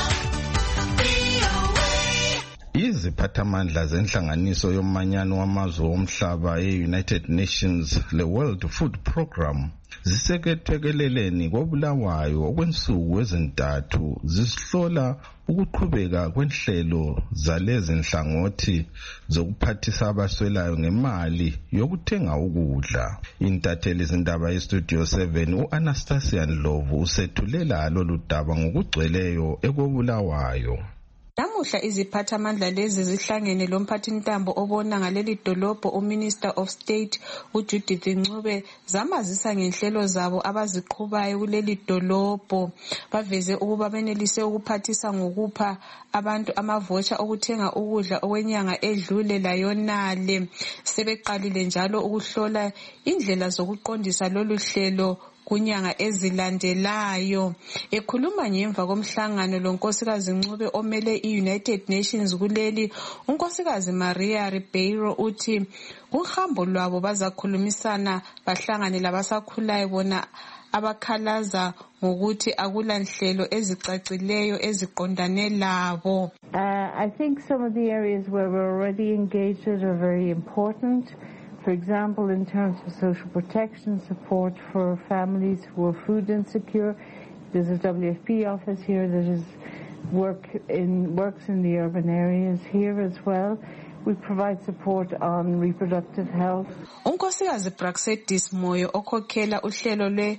VOA. Iziphathamandla zenhlanganiso yomanyano wamazwe womhlaba e-United Nations le-World Food Program zisekethekeleleni koBulawayo okwensuku ezintathu zisihlola ukuqhubeka kwenhlelo zalezi nhlangothi zokuphathisa abaswelayo ngemali yokuthenga ukudla. Intatheli zindaba yeStudio 7 u-Anastasia Ndlovu usethulela lolu daba ngokugcweleyo ekoBulawayo. Namuhla iziphathamandla lezi zihlangene lomphathintambo obona ngaleli dolobho uMinister of State uJudith Ncube zamazisa ngenhlelo zabo abaziqhubayo kuleli dolobho. Baveze ukuba benelise ukuphathisa ngokupha abantu amavocha okuthenga ukudla okwenyanga edlule layonale. Sebeqalile njalo ukuhlola indlela zokuqondisa lolu hlelo kunyanga ezilandelayo. Ekhuluma ngemva komhlangano lonkosikazi Ncube omele i-United Nations kuleli, unkosikazi Maria Ribeiro uthi kuhambo lwabo bazakhulumisana bahlangane labasakhulayo bona abakhalaza ngokuthi akula nhlelo ezicacileyo eziqondane labo. I think some of the areas where we're already engaged are very important. For example, in terms of social protection support for families who are food insecure, there's a WFP office here that is works in the urban areas here as well. We provide support on reproductive health. Unkosikazi Praxedis Moyo okhokhela uhlelo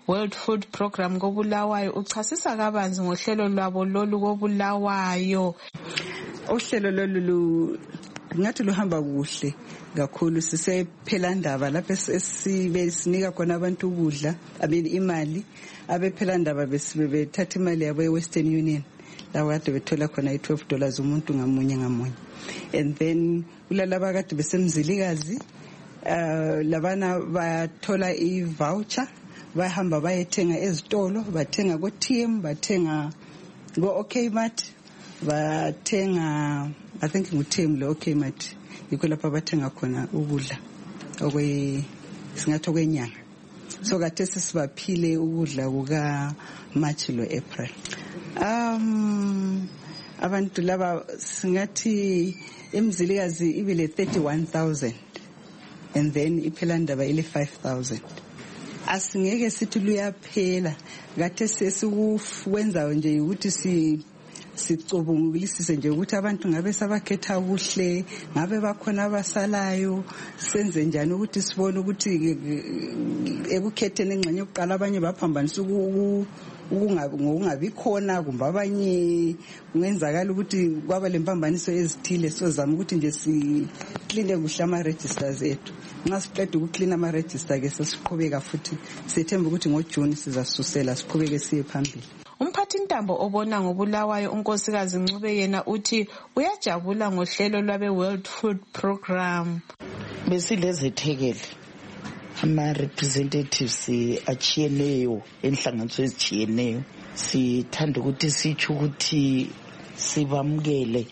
World Food Program koBulawayo uchasisa kabanzi ngohlelo lwabo lolu koBulawayo. Uhlelo lolu ngathi luhamba kuhle kakhulu sisephela ndaba lapho sinika khona abantu ukudla imali abephela ndaba bethatha imali yabo eWestern Union lawo kade bethola khona $12 umuntu ngamunye and then kulalaba kade besemzilikazi labana bathola i-voucher bahamba bayethenga ezitolo bathenga ko-TM bathenga ko-OKmart bathenga I think ngu-TM lo OKmart yikho lapha bathenga khona ukudla singathi okwenyanga so kade sisibaphile ukudla kuka March lo April abantu laba singathi emzilikazi ibile 31,000 and then iphela ndaba ile 5,000 asingeke sithi luyaphela kade sesikwenzayo nje ukuthi sicubungulisise nje ukuthi abantu ngabe sabakhetha kuhle ngabe bakhona abasalayo senze njani ukuthi sibone ukuthi ekukhetheni engxenye yokuqala abanye baphambanisa ukungabi khona kumbe abanye kungenzakala ukuthi kwaba lempambaniso ezithile sozama ukuthi nje sikline kuhle ama-registers ethu nxa siqeda ukuklina ama-register ke sesiqhubeka futhi sethemba ukuthi ngoJuni sizasusela siqhubeke siye phambili. Umphathintambo obona ngoBulawayo unkosikazi Ncube yena uthi uyajabula ngohlelo lwabe World Food Program. Besilezethekele ama-representatives achiyeneyo enhlanganiso ezichiyeneyo sithanda ukuthi sitsho ukuthi sibamukele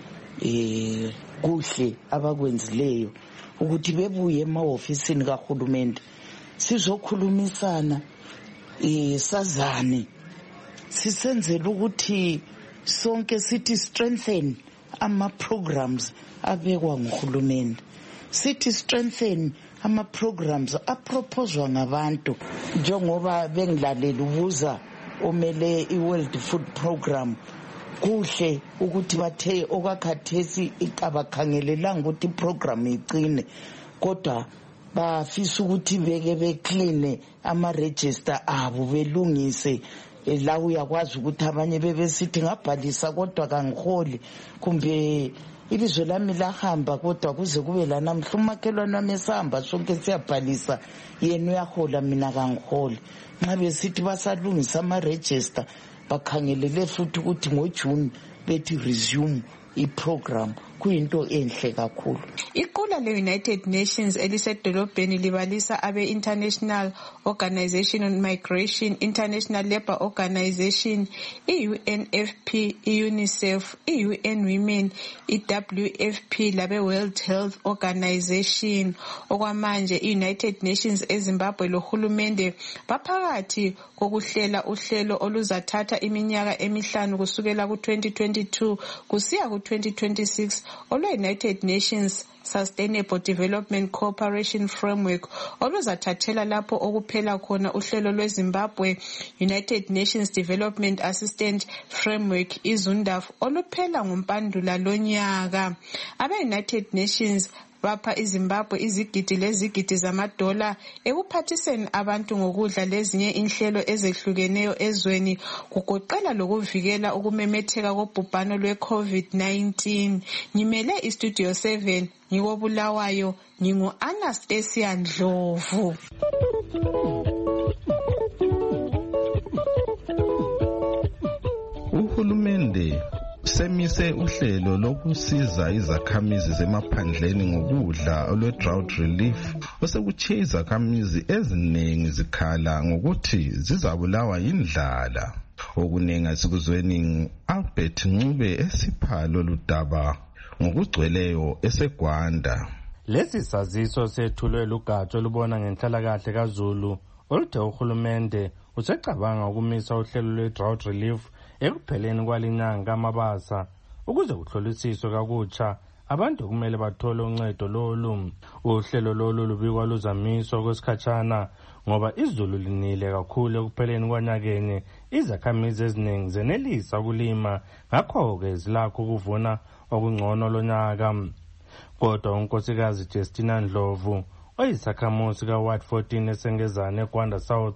kuhle abakwenzileyo ukuthi bebuye emahofisini kahulumende sizokhulumisana sazane sisenzela ukuthi sonke sithi strengthen ama-programs abekwa nguhulumende sithi strengthen ama-programs apropozwa ngabantu njengoba bengilalela ubuza omele i-World Food Program kuhle ukuthi bathe okwakhathesi abakhangelelanga ukuthi iprogram iqine kodwa bafisa ukuthi beke bekline ama-register abo belungise la uyakwazi ukuthi abanye bebesithi ngabhalisa kodwa kangiholi kumbe ibizo lami lahamba kodwa kuze kube lanamhla umakhelwane wami esahamba sonke siyabhalisa yena uyahola mina kangiholi nxa besithi basalungisa ama-register bakhangelele futhi ukuthi ngoJuni bethi resume iprogram kuyinto enhle kakhulu. Iqula le-United Nations elisedolobheni libalisa abe-International Organization on Migration, International Labour Organization, i-UNFP, i-UNICEF, i-UN Women, i-WFP labe-World Health Organization. Okwamanje i-United Nations eZimbabwe lohulumende baphakathi kokuhlela uhlelo oluzathatha iminyaka emihlanu kusukela ku-2022 kusiya ku-2026 olwe-United Nations Sustainable Development Cooperation Framework oluzathathela lapho okuphela khona uhlelo lweZimbabwe United Nations Development Assistance Framework iZUNDAF oluphela ngoMpandula lonyaka. Abe-United Nations bapha iZimbabwe izigidi lezigidi zamadola ekuphathiseni abantu ngokudla lezinye inhlelo ezehlukeneyo ezweni kugoqela lokuvikela ukumemetheka kobhubhano lwe-COVID-19. Ngimele iStudio 7 ngikoBulawayo ngingu-Anastasia Ndlovu. Uhulumende semise uhlelo lokusiza izakhamizi zemaphandleni ngokudla olwe-drought relief osekutshiye izakhamizi eziningi zikhala ngokuthi zizabulawa yindlala. Okuningi asikuzweni Albert Ncube esipha lolu daba ngokugcweleyo eseGwanda. Lesi saziso sethulwe lugatsha olubona ngenhlalakahle kaZulu oluthe uhulumende usecabanga ukumisa uhlelo lwe-drought relief ekupheleni kwalinyanga kaMabasa ukuze kuhlolisiswe kakutsha abantu kumele bathole uncedo lolu. Uhlelo lolu lubikwa luzamiswa kwesikhatshana ngoba izulu linile kakhulu ekupheleni kwanyakeni izakhamizi eziningi zenelisa ukulima ngakho-ke zilakho ukuvuna okungcono lonyaka. Kodwa unkosikazi Justina Ndlovu oyisakhamuzi kaWard 14 eSengezane eGwanda South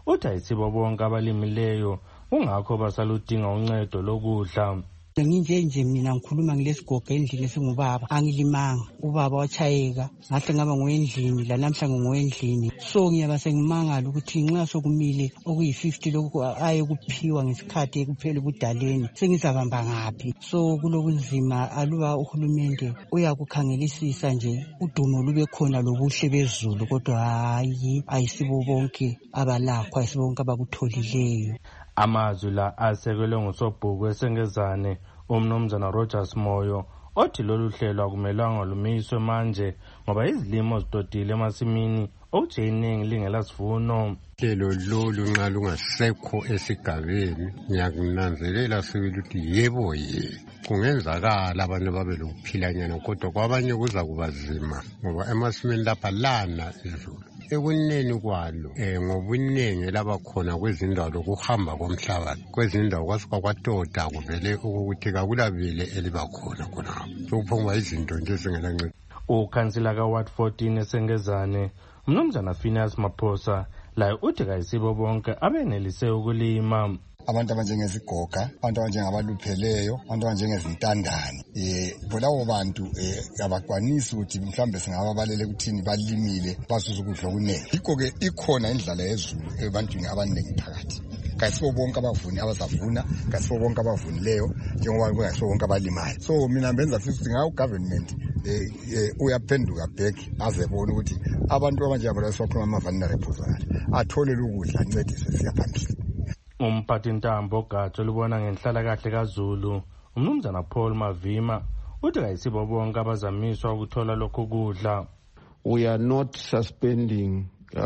uthi ayisibo bonke abalimileyo kungakho basaludinga uncedo lokudla. Nginje mina ngikhuluma ngilesigoga endlini esingubaba angilimanga ubaba wachayeka ngahle ngaba ngoendlini la namhla ngoendlini so ngiyaba sengimangala ukuthi nxa sokumile okuyi50 lokho aye kuphiwa ngesikhathi ekuphela ubudaleni sengizabamba ngapi so kulokunzima aluba uhulumende uyakukhangelisisa nje udumo lube khona lobuhle bezulu kodwa hayi ayisibo bonke abalakho ayisibo bonke abakutholileyo. Amazwi la asekelwe ngusobhuku eSengezane umnumzana Rogers Moyo othi lolu hlelo akumelanga lumiswe manje ngoba izilimo zidodile emasimini okuthi iningi lingelasivuno. Hlelo lolu nxa lungasekho esigabeni ngiyakunanzelela sibili ukuthi yebo kungenzakala abantu babe lokuphilanyana kodwa kwabanye kuza kuba zima ngoba emasimini lapha lana izulu ekuneni kwalo ngobuningi labakhona kwezindawo lokuhamba komhlabathi kwezindawo kwasuka kwatoda kuvele ukuthi kakulabile elibakhona khonapho sokuphongwa izinto nje ezingelancedo. Ukhansila ka-Ward 14 eSengezane umnumzana Phineas Maphosa laye uthi kayisibo bonke abenelise ukulima. Abantu abanjengezigoga, abantu abanjengabalupheleyo, abantu abanjengezintandane. Labo bantu abakwanisi ukuthi mhlambe singababalele ukuthini balimile basuza ukudla okunengi. Yikho-ke ikhona indlala yezulu ebantwini abaningi phakathi. Kayisibo bonke abavuni abazavuna, kayisibo bonke abavunileyo njengoba kungayisibo bonke abalimayo. So mina benza futhi ngawu-government uyaphenduka back azebona ukuthi abantu abanjengabalabo sibakhuluma ama-vulnerable athole ukudla ancedise siyaphambili. Umphathintambo ogatsha olubona ngenhlalakahle kaZulu umnumzana Paul Mavima uthi kayisibo bonke abazamiswa ukuthola lokhu kudla. We are not suspending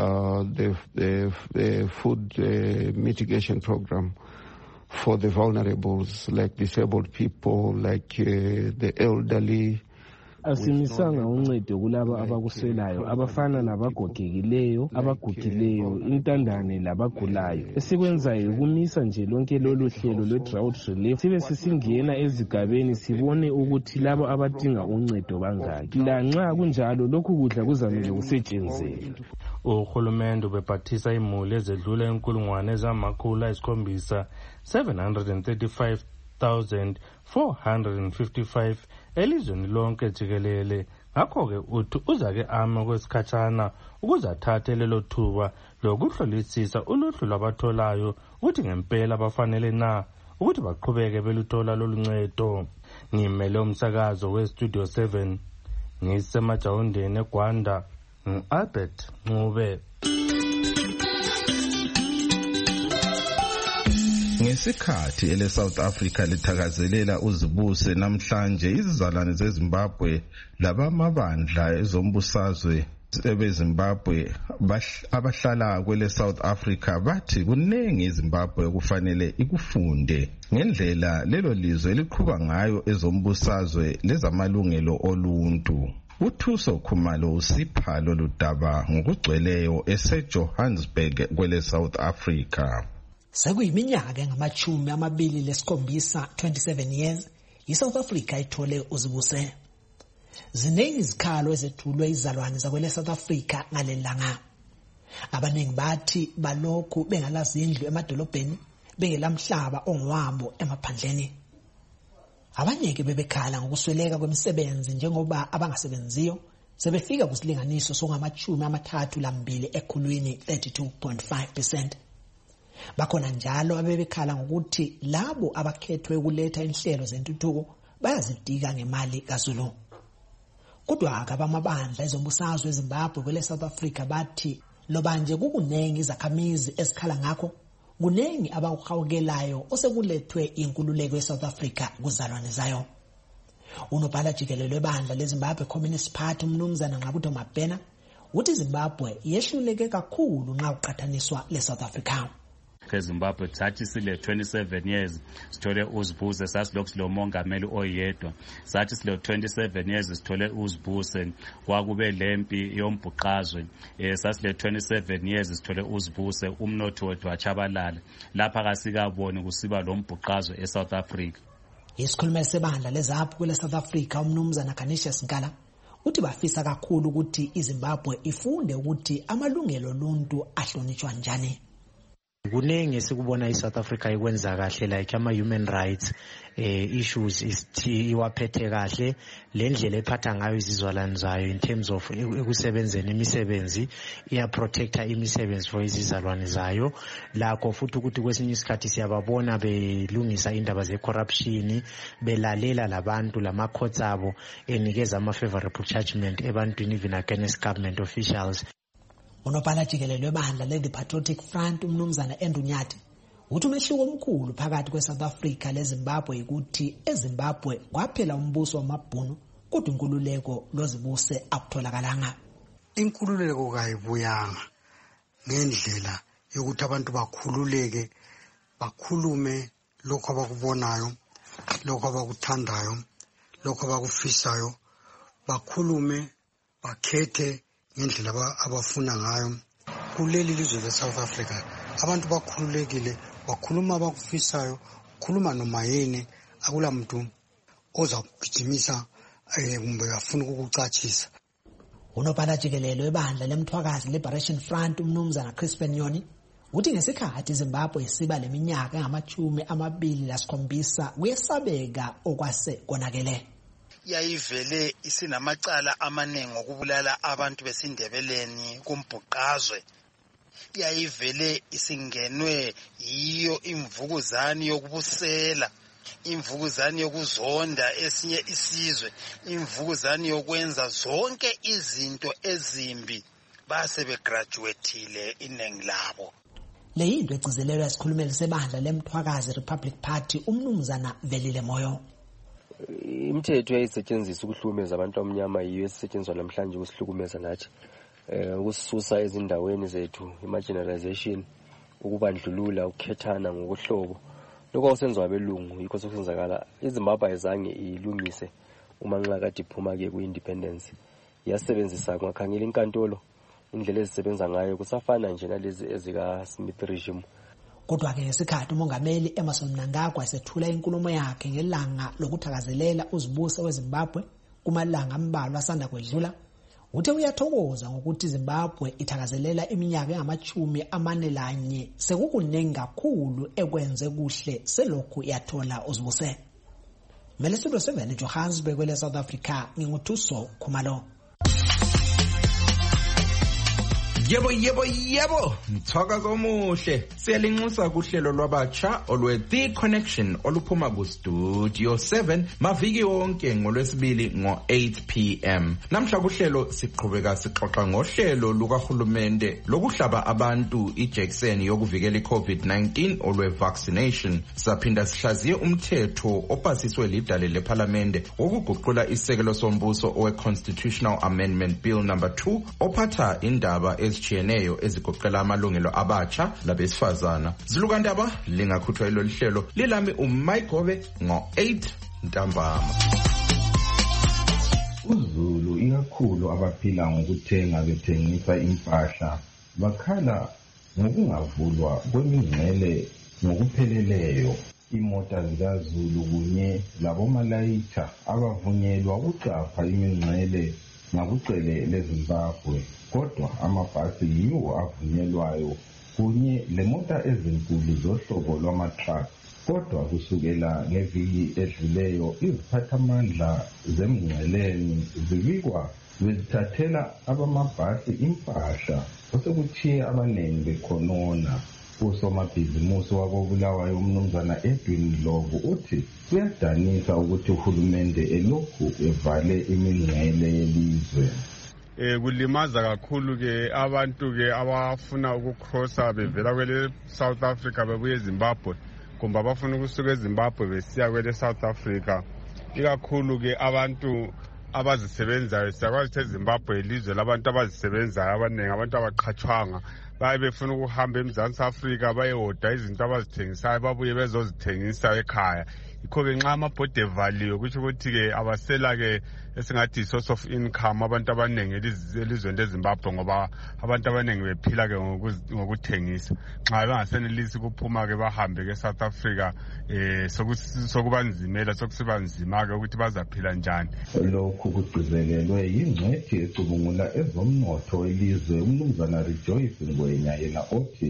the food mitigation program for the vulnerables like disabled people, like the elderly. Asimisanga uncedo kulabo abakuswelayo abafana nabagogekileyo abagugileyo intandane labagulayo. Esikwenzayo ukumisa nje lonke lolu hlelo lwe-drought relief sibe sisingena ezigabeni sibone ukuthi labo abadinga uncedo bangaki. Lanxa kunjalo lokhu kudla kuzamele kusetshenziswe. Uhulumende ubephathisa imuli ezedlula 775,455 elizweni lonke jikelele. Ngakho-ke uthi uzake ame kwesikhatshana ukuze athathe lelo thuba lokuhlolisisa uluhlu lwabatholayo ukuthi ngempela bafanele na ukuthi baqhubeke beluthola lolu ncedo. Ngimele umsakazo weStudio 7 ngisemajawundeni eGwanda Albert Ncube. Ngesikhathi ele-South Africa lithakazelela uzibuse namhlanje izizalwane zeZimbabwe labamabandla ezombusazwe ebeZimbabwe abahlala kwele South Africa bathi kunengi iZimbabwe kufanele ikufunde ngendlela lelo lizwe eliqhuba ngayo ezombusazwe lezamalungelo oluntu. Uthuso Khumalo usipha lolu daba ngokugcweleyo eseJohannesburg kwele South Africa. Sekuyiminyaka engama-27 27 years iSouth Africa ithole uzibuse. Ziningi izikhalo ezethulwe izalwane zakwele South Africa ngalelanga. Abaningi bathi balokhu bengalazindlu emadolobheni bengelamhlaba ongwambo emaphandleni. Abanye ke bebekhala ngokusweleka kwemisebenzi njengoba abangasebenziyo sebefika kusilinganiso songama-32 ekhulwini 32.5%. Bakhona njalo abebekhala ngokuthi labo abakhethwe ukuletha inhlelo zentuthuko bayazidika ngemali kaZulu. Kodwa akabamabandla ezombusazwe eZimbabwe kwele South Africa bathi loba nje kukunengi izakhamizi ezikhala ngakho kunengi abakuhawukelayo osekulethwe inkululeko eSouth Africa kuzalwane zayo. Unobhala jikelele webandla leZimbabwe Communist Party umnumzana Nqabutho Mabhena uthi iZimbabwe yehluleke kakhulu nxa kuqhathaniswa leSouth Africa. eZimbabwe sathi sile 27 years sithole uzibuse sasilokhu silomongameli oyedwa sathi sile 27 years sithole uzibuse kwakube lempi yombhuqazwe sasile 27 years sithole uzibuse umnotho wethu wachabalala lapha kasikaboni kusiba lombhuqazwe eSouth Africa. Isikhulumeli sebandla lezaphu kwele South Africa umnumzana Canisius Nkala uthi bafisa kakhulu ukuthi iZimbabwe ifunde ukuthi amalungelo oluntu ahlonitshwa njani. Kuningi esikubona iSouth Africa ikwenza kahle like ama-human rights issues iwaphethe kahle le ndlela ephatha ngayo izizalwane zayo in terms of ekusebenzeni imisebenzi iya-protecta imisebenzi for izizalwane zayo lakho futhi ukuthi kwesinye isikhathi siyababona belungisa indaba ze-corruption belalela labantu lama-courts abo enikeza ama-favorable judgment ebantwini even against government officials. Unobhala jikelele webandla le Patriotic Front umnumzana Endunyati uthi umehluko omkhulu phakathi kweSouth Africa leZimbabwe ukuthi eZimbabwe kwaphela umbuso wamabhunu kodwa inkululeko lozibuse akutholakalanga. Inkululeko kayibuyanga ngendlela yokuthi abantu bakhululeke bakhulume lokho abakubonayo lokho abakuthandayo lokho abakufisayo bakhulume bakhethe ngendlela abafuna ngayo. Kuleli lizwe leSouth Africa abantu bakhululekile bakhuluma abakufisayo khuluma noma yini akula muntu oza kugijimisa kumbe afuna ukukucachisa. Unobhala jikelele webandla lemthwakazi Liberation Front umnumzana Crispin Nyoni uthi ngesikhathi iZimbabwe isiba leminyaka engama-27 kuyesabeka okwase konakele. Yayivele isinamacala amaningi okubulala abantu besindebeleni kumbhuqazwe. Yayivele isingenwe yiyo imvukuzane yokubusela, imvukuzane yokuzonda esinye isizwe, imvukuzane yokwenza zonke izinto ezimbi. Base begraduatile iningi labo. Le yinto egcizelelwa isikhulumeli sebandla lemthwakazi Republic Party umnumzana Velile Moyo. Imithetho eyayisetshenziswa ukuhlukumeza abantu abamnyama yiyo esisetshenziswa namhlanje ukusihlukumeza nathi ukusisusa ezindaweni zethu imarginalization ukubandlulula ukukhethana ngokuhlobo lokho okusenziwa abelungu yikho sokusenzakala. iZimbabwe ayizange ilungise uma nxa kade iphuma ke ku-independence yasebenzisa ngakhangela inkantolo indlela ezisebenza ngayo kusafana nje nalezi ezika-Smith regime. Kodwa ke ngesikhathi umongameli Emmerson Mnangagwa esethula inkulumo yakhe ngelanga lokuthakazelela uzibuse weZimbabwe kumalanga ambalwa asanda kwedlula uthe uyathokoza ngokuthi iZimbabwe ithakazelela iminyaka engama-41 sekukunengi kakhulu ekwenze kuhle selokhu yathola uzibuse. Mele Studio 7 eJohannesburg kwele South Africa nginguthuso Khumalo. Yebo mthwakazo omuhle siyalinxusa kuhlelo lwabatsha olwe-The Connection oluphuma kuStudio 7 maviki wonke ngolwesibili ngo-8 p.m. Namhla kuhlelo siqhubeka sixoxa ngohlelo lukahulumende lokuhlaba abantu ijekiseni yokuvikela iCovid-19 olwe-vaccination. Saphinda sihlaziye umthetho opasiswe lidale lePhalamende wokuguqula isekelo sombuso owe-Constitutional Amendment Bill number 2 ophatha indaba ezichiyeneyo ezigoqela amalungelo abatsha labesifazana. Zilukandaba lingakhuthwa ilo lihlelo lilami uMayigobe ngo-8 ntambama. uZulu ikakhulu abaphila ngokuthenga bethengisa impahla bakhala ngokungavulwa kwemingcele ngokupheleleyo. Imota zikaZulu kunye labomalayitha abavunyelwa ukuqapha imingcele ngakucele leZimbabwe, kodwa amabhasi yiwo avunyelwayo kunye lemota ezinkulu zohlobo lwama-truck. Kodwa kusukela ngeviki edluleyo iziphathamandla zemngceleni zibikwa bezithathela abamabhasi impahla osekuthiye abaningi bekhonona. Usomabhizimusi wakobulawayo umnumzana Edwin Ndlovu uthi kuyadanisa ukuthi uhulumende elokhu evale imingcele yelizwe. Kulimaza kakhulu ke abantu ke abafuna ukukrossa bevela kwele South Africa bebuye eZimbabwe kumbe abafuna ukusuka eZimbabwe besiya kwele South Africa. Ikakhulu ke abantu abazisebenzayo siyakwazi ukuthi eZimbabwe ilizwe labantu abazisebenzayo abaningi abantu abaqhatshwanga baye befuna ukuhamba eMzantsi Afrika bayehoda izinto abazithengisayo babuye bezozithengisa ekhaya. Yikho-ke nxa amabhodi evaliwe kusho ukuthi-ke abasela-ke esingathi source of income abantu abaningi elizweni leZimbabwe ngoba abantu abaningi bephila-ke ngokuthengisa. Nxa bengasenelisi ukuphuma-ke bahambe-ke eSouth Africa sokubanzimela sokusiba nzima-ke ukuthi bazaphila njani. Lokhu kugcizelelwe yingcwethi ecubungula ezomnotho welizwe umnumzana Rejoice Ngwenya yena othi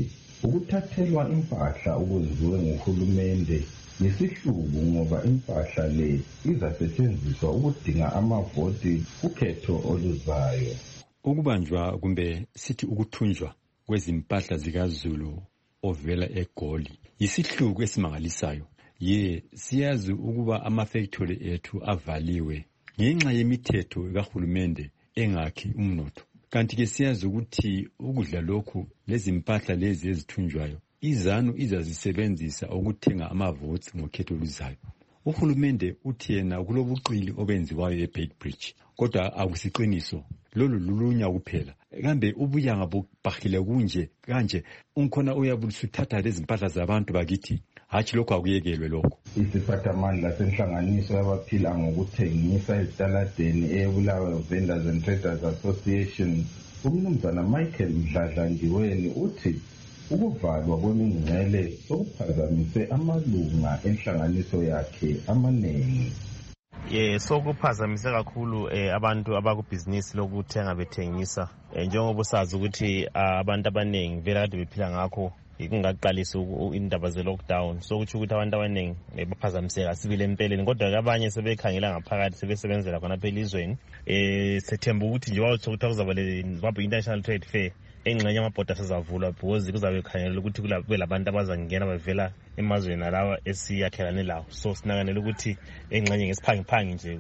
ukuthathelwa impahla okuziwe nguhulumende yisihluku ngoba impahla le izasetshenziswa ukudinga amavoti kukhetho oluzayo. Ukubanjwa kumbe sithi ukuthunjwa kwezimpahla zikaZulu ovela eGoli yisihluku esimangalisayo. Siyazi ukuba amafactory ethu avaliwe ngenxa yemithetho kahulumende engakhi umnotho. Kanti ke siyazi ukuthi ukudla lokhu lezimpahla lezi ezithunjwayo iZANU izazisebenzisa ukuthenga amavotes ngokhetho oluzayo. Uhulumende uthi yena kulobuqili obenziwayo eBeitbridge, kodwa akusiqiniso. Lolu lulunya kuphela. Kambe ubuyanga bubhahile kunje kanje unkhona uyabusuthatha lezi mpahla zabantu bakithi. Hatshi lokho akuyekelwe lokho. Isiphathamandla senhlanganiso yabaphila ngokuthengisa ezitaladeni eBulawayo Vendors and Traders Association, umnumzana Michael Mdladlandiweni uthi ukuvalwa kwemingcele sokuphazamise amalunga enhlanganiso yakhe amaningi. Sokuphazamise kakhulu abantu abakubhizinisi lokuthenga bethengisa njengoba usazi ukuthi abantu abaningi vele kade bephila ngakho kungaqalisa indaba ze-lockdown. Sokutsho ukuthi abantu abaningi baphazamiseka sibile empeleni, kodwa abanye sebekhangela ngaphakathi sebesebenzela khonapha elizweni. Sethemba ukuthi nje wawuthi kuzaba le International Trade Fair engxenye amabhoda asezavulwa because kuzabe kukhangelwa ukuthi kube labantu abazangena bavela emazweni alawa esiyakhelane lawo. So sinakanela ukuthi engxenye ngesiphangiphangi nje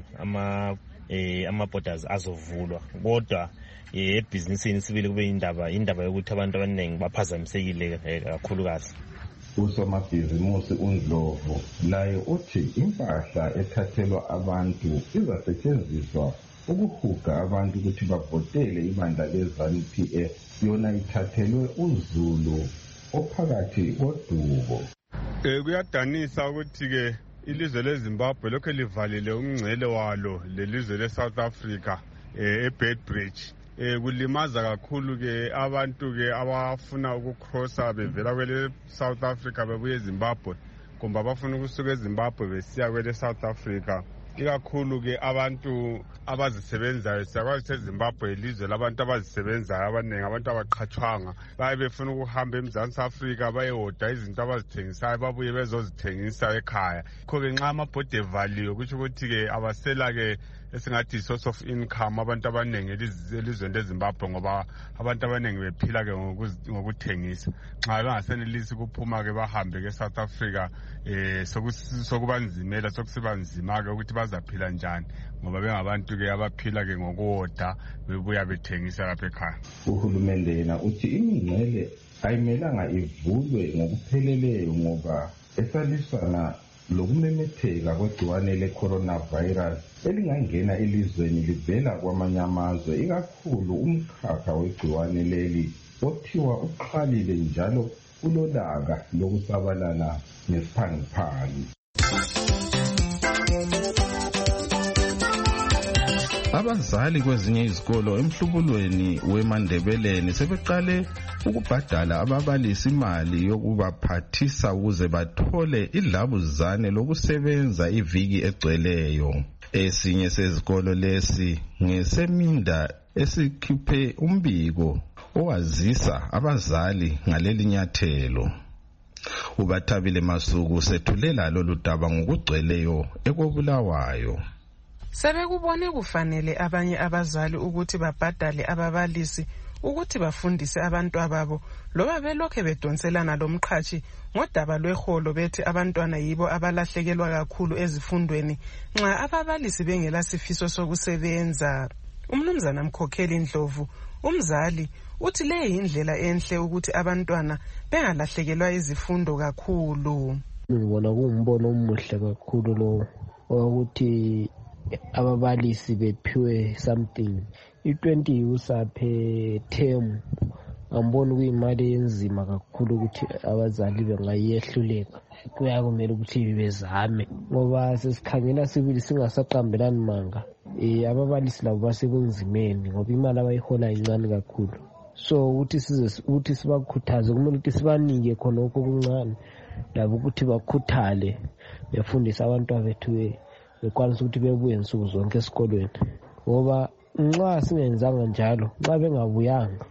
ama-borders azovulwa, kodwa ebhizinisini sibili kube indaba yokuthi abantu abaningi baphazamisekile kakhulukazi. Usomabhizimusi uNdlovu laye uthi impahla ethathelwa abantu izasetshenziswa ukuhuga abantu ukuthi babhotele ibandla le-ZANU-PF yona ithathelwe uZulu ophakathi kodubo. Kuyadanisa ukuthi-ke ilizwe leZimbabwe lokho livalile umngcele walo lelizwe leSouth Africa eBeitbridge. Kulimaza kakhulu-ke abantu-ke abafuna ukukrosa bevela kwele South Africa bebuye eZimbabwe kumbe abafuna ukusuka eZimbabwe besiya kwele South Africa. Ikakhulu-ke abantu abazisebenzayo, siyakwazi eZimbabwe ilizwe labantu abazisebenzayo abaningi, abantu abaqhatshwanga baye befuna ukuhamba eMzansi Afrika bayehoda izinto abazithengisayo babuye bezozithengisa ekhaya. Kho-ke nxa amabhoda evaliwe kutsho ukuthi-ke abasela-ke esingathi source of income abantu abaningi elizweni leZimbabwe, ngoba abantu abaningi bephila-ke ngokuthengisa. Nxa bengasenelisi ukuphuma-ke bahambe-ke eSouth Africa sokuba nzimela, sokusiba nzima-ke ukuthi bazaphila njani, ngoba bengabantu-ke abaphila-ke ngokuhoda bebuya bethengisa lapha ekhaya. Uhulumende yena uthi imingcele ayimelanga ivulwe ngokupheleleyo ngoba esalisana lokumemetheka kwegciwane le-coronavirus elingangena elizweni livela kwamanye amazwe, ikakhulu umkhakha wegciwane leli othiwa uqalile njalo ulolaka lokusabalala ngesiphangiphangi. Abazali kwezinye izikolo emhlubulweni weMandebeleni sebeqale ukubhadala ababalisi imali yokubaphathisa ukuze bathole idlabuzane lokusebenza iviki egcweleyo. Esinye sezikolo lesi ngeseminda esikhiphe umbiko owazisa abazali ngaleli nyathelo. uBathabile Masuku sethulela lolu daba ngokugcweleyo ekobulawayo. Sebekubone kufanele abanye abazali ukuthi babhadale ababalisi ukuthi bafundise abantwana babo loba belokhe bedonselana lomqhashi ngodaba lweholo bethi abantwana yibo abalahlekelwa kakhulu ezifundweni nxa ababalisi bengela sifiso sokusebenza. Umnumzana Mkhokheli Ndlovu, umzali, uthi le indlela enhle ukuthi abantwana bengalahlekelwa izifundo kakhulu. Ngibona kungumbono omuhle kakhulu lo ukuthi ababalisi bephiwe something. I-20 usaphe term ambona kuyimali enzima kakhulu ukuthi abazali bengayehluleka. Kuyakumele ukuthi bezame ngoba sesikhangela sibili singasaqambelani manga. Ababalisi labo basebunzimeni ngoba imali abayihola incane kakhulu. So ukuthi sibakhuthaze kumele ukuthi sibanike khonokho okuncane labo ukuthi bakhuthale befundisa abantwana bethu bekwanisa ukuthi bebuye insuku zonke esikolweni, ngoba nxa singenzanga njalo, nxa bengabuyanga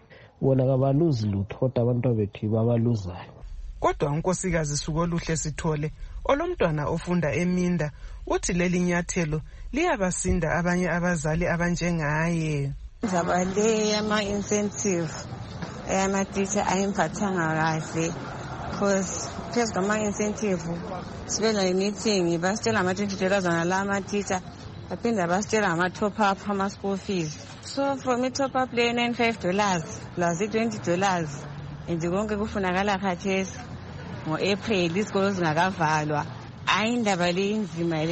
bona kabaluzi lutho kodwa abantu bethu babaluzayo. Kodwa unkosikazi Sukoluhle Sithole olomntwana ofunda eMinda uthi leli nyathelo liyabasinda abanye abazali abanjengaye. Ngabale ama-incentive ama-teacher ayimphathanga kahle because phezu kwama-incentive sibela i-meeting basitshela ama-$20 anala ama-teacher baphinda basitshela ama-top up ama-school fees. So from i-top up le $95 plus i-$20 and konke kufunakala khathesi ngo-April isikolo zingakavalwa. Hayi indaba le inzima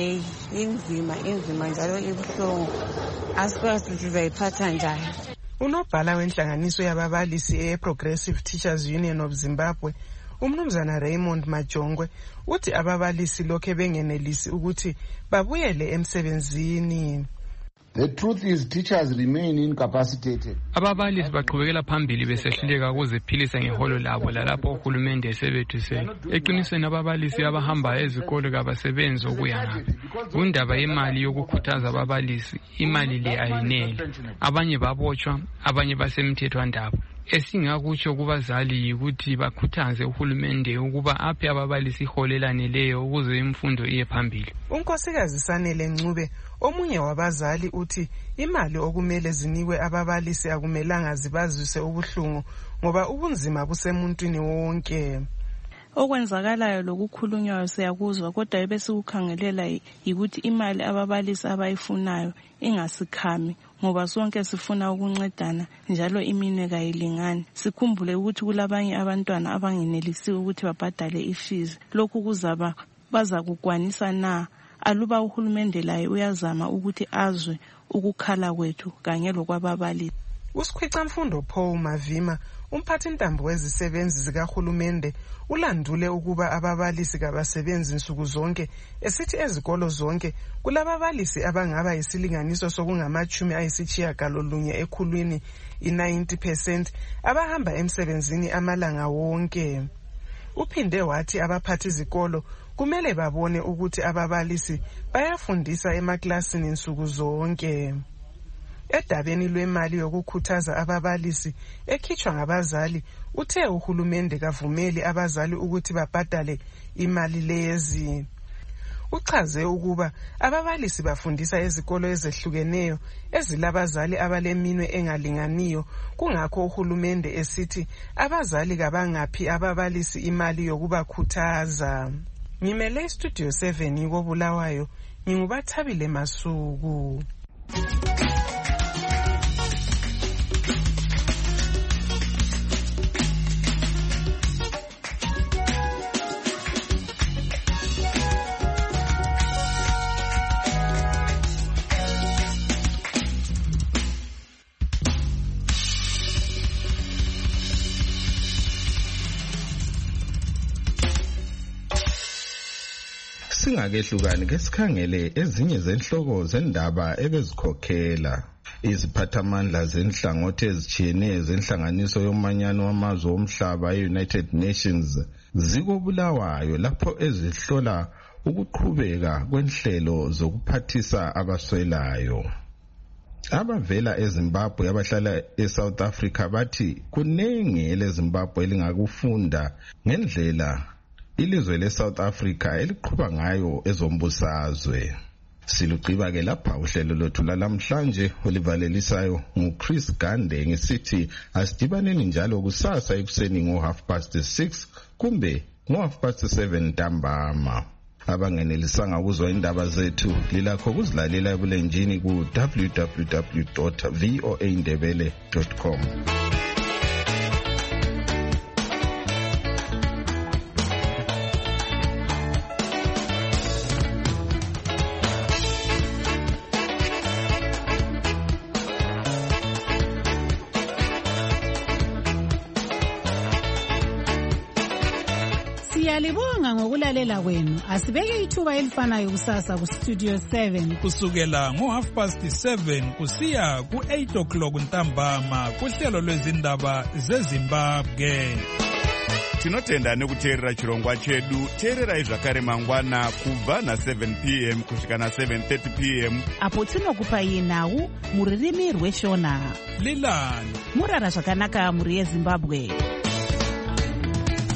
njalo ibuhlungu asikwazi ukuthi sizayiphatha njani. Unobhala wenhlanganiso yababalisi e-Progressive Teachers Union of Zimbabwe uMnumzana Raymond Majongwe uthi ababalisi lokhe bengenelisi ukuthi babuyele emsebenzini. The truth is teachers remain incapacitated. Ababalisi baqhubekela phambili besehluleka ukuziphilisa ngeholo labo lalapho uhulumende esebethusele. Eqinisweni ababalisi abahamba ezikolo kabasebenzi okuya ngaphi. Kundaba yemali yokukhuthaza ababalisi, imali le ayinele. Abanye babotshwa, abanye basemthethwandaba. Esingakutsho kubazali yikuthi bakhuthaze uhulumende ukuba aphe ababalisi iholo elaneleyo ukuze imfundo iye phambili. Unkosikazi Sanele Ncube omunye wabazali uthi imali okumele zinikwe ababalisi akumelanga zibazise ubuhlungu ngoba ubunzima busemuntwini wonke. Okwenzakalayo lokukhulunywayo siyakuzwa kodwa besikukhangelela yikuthi imali ababalisi abayifunayo ingasikhami ngoba sonke sifuna ukuncedana njalo iminwe kayilingani. Sikhumbule ukuthi kulabanye abantwana abangenelisi ukuthi babhadale ifees. Lokhu kuzaba bazakukwanisa na? Aluba uhulumende laye uyazama ukuthi azwe ukukhala kwethu kanye lokwababalisi. Usikhwicamfundo Paul Mavima umphathi ntambo wezisebenzi zikahulumende ulandule ukuba ababalisi kabasebenzi nsuku zonke esithi ezikolo zonke kulababalisi abangaba isilinganiso sokungama-90 ekhulwini i-90% abahamba emsebenzini amalanga wonke. Uphinde wathi abaphathi izikolo kumele babone ukuthi ababalisi bayafundisa emaklasini nsuku zonke. Edabeni lwemali yokukhuthaza ababalisi ekhitshwa ngabazali uthe uhulumende kavumeli abazali ukuthi babhadale imali lezi. Uchaze ukuba ababalisi bafundisa ezikolo ezehlukeneyo ezilabazali abaleminwe engalinganiyo kungakho uhulumende esithi abazali kabangaphi ababalisi imali yokubakhuthaza. Ngimele Studio 7 koBulawayo ngingubathabile Masuku. Singakehlukani ke sikhangele ezinye zenhloko zendaba ebezikhokhela iziphathamandla zenhlangothi ezitshiyeneyo zenhlanganiso yomanyano wamazwe omhlaba e-United Nations zikoBulawayo lapho ezihlola ukuqhubeka kwenhlelo zokuphathisa abaswelayo. Abavela eZimbabwe abahlala eSouth Africa bathi kunengi eleZimbabwe elingakufunda ngendlela ilizwe leSouth Africa eliqhuba ngayo ezombusazwe. Siluqiba ke lapha uhlelo lwethu lalamhlanje olivalelisayo nguChris Gande ngesithi asidibaneni njalo kusasa ekuseni ngo6:30 kumbe ngo7:30 ntambama. Abangenelisanga ukuzwa indaba zethu lilakho kuzilalela ebulenjini ku www.voaindebele.com. Siyalibonga ngokulalela kwenu. Asibeke ithuba elifanayo kusasa ku Studio 7 kusukela ngo7:30 kusiya ku8 ntambama kuhlelo lwezindaba zeZimbabwe. tinotenda nekuteerera chirongwa chedu. Teererai zvakare mangwana kubva na7 p.m. kusvika na7:30 p.m. apo tinokupai nhau mururimi rweshona. Lilan murara zvakanaka muri yeZimbabwe.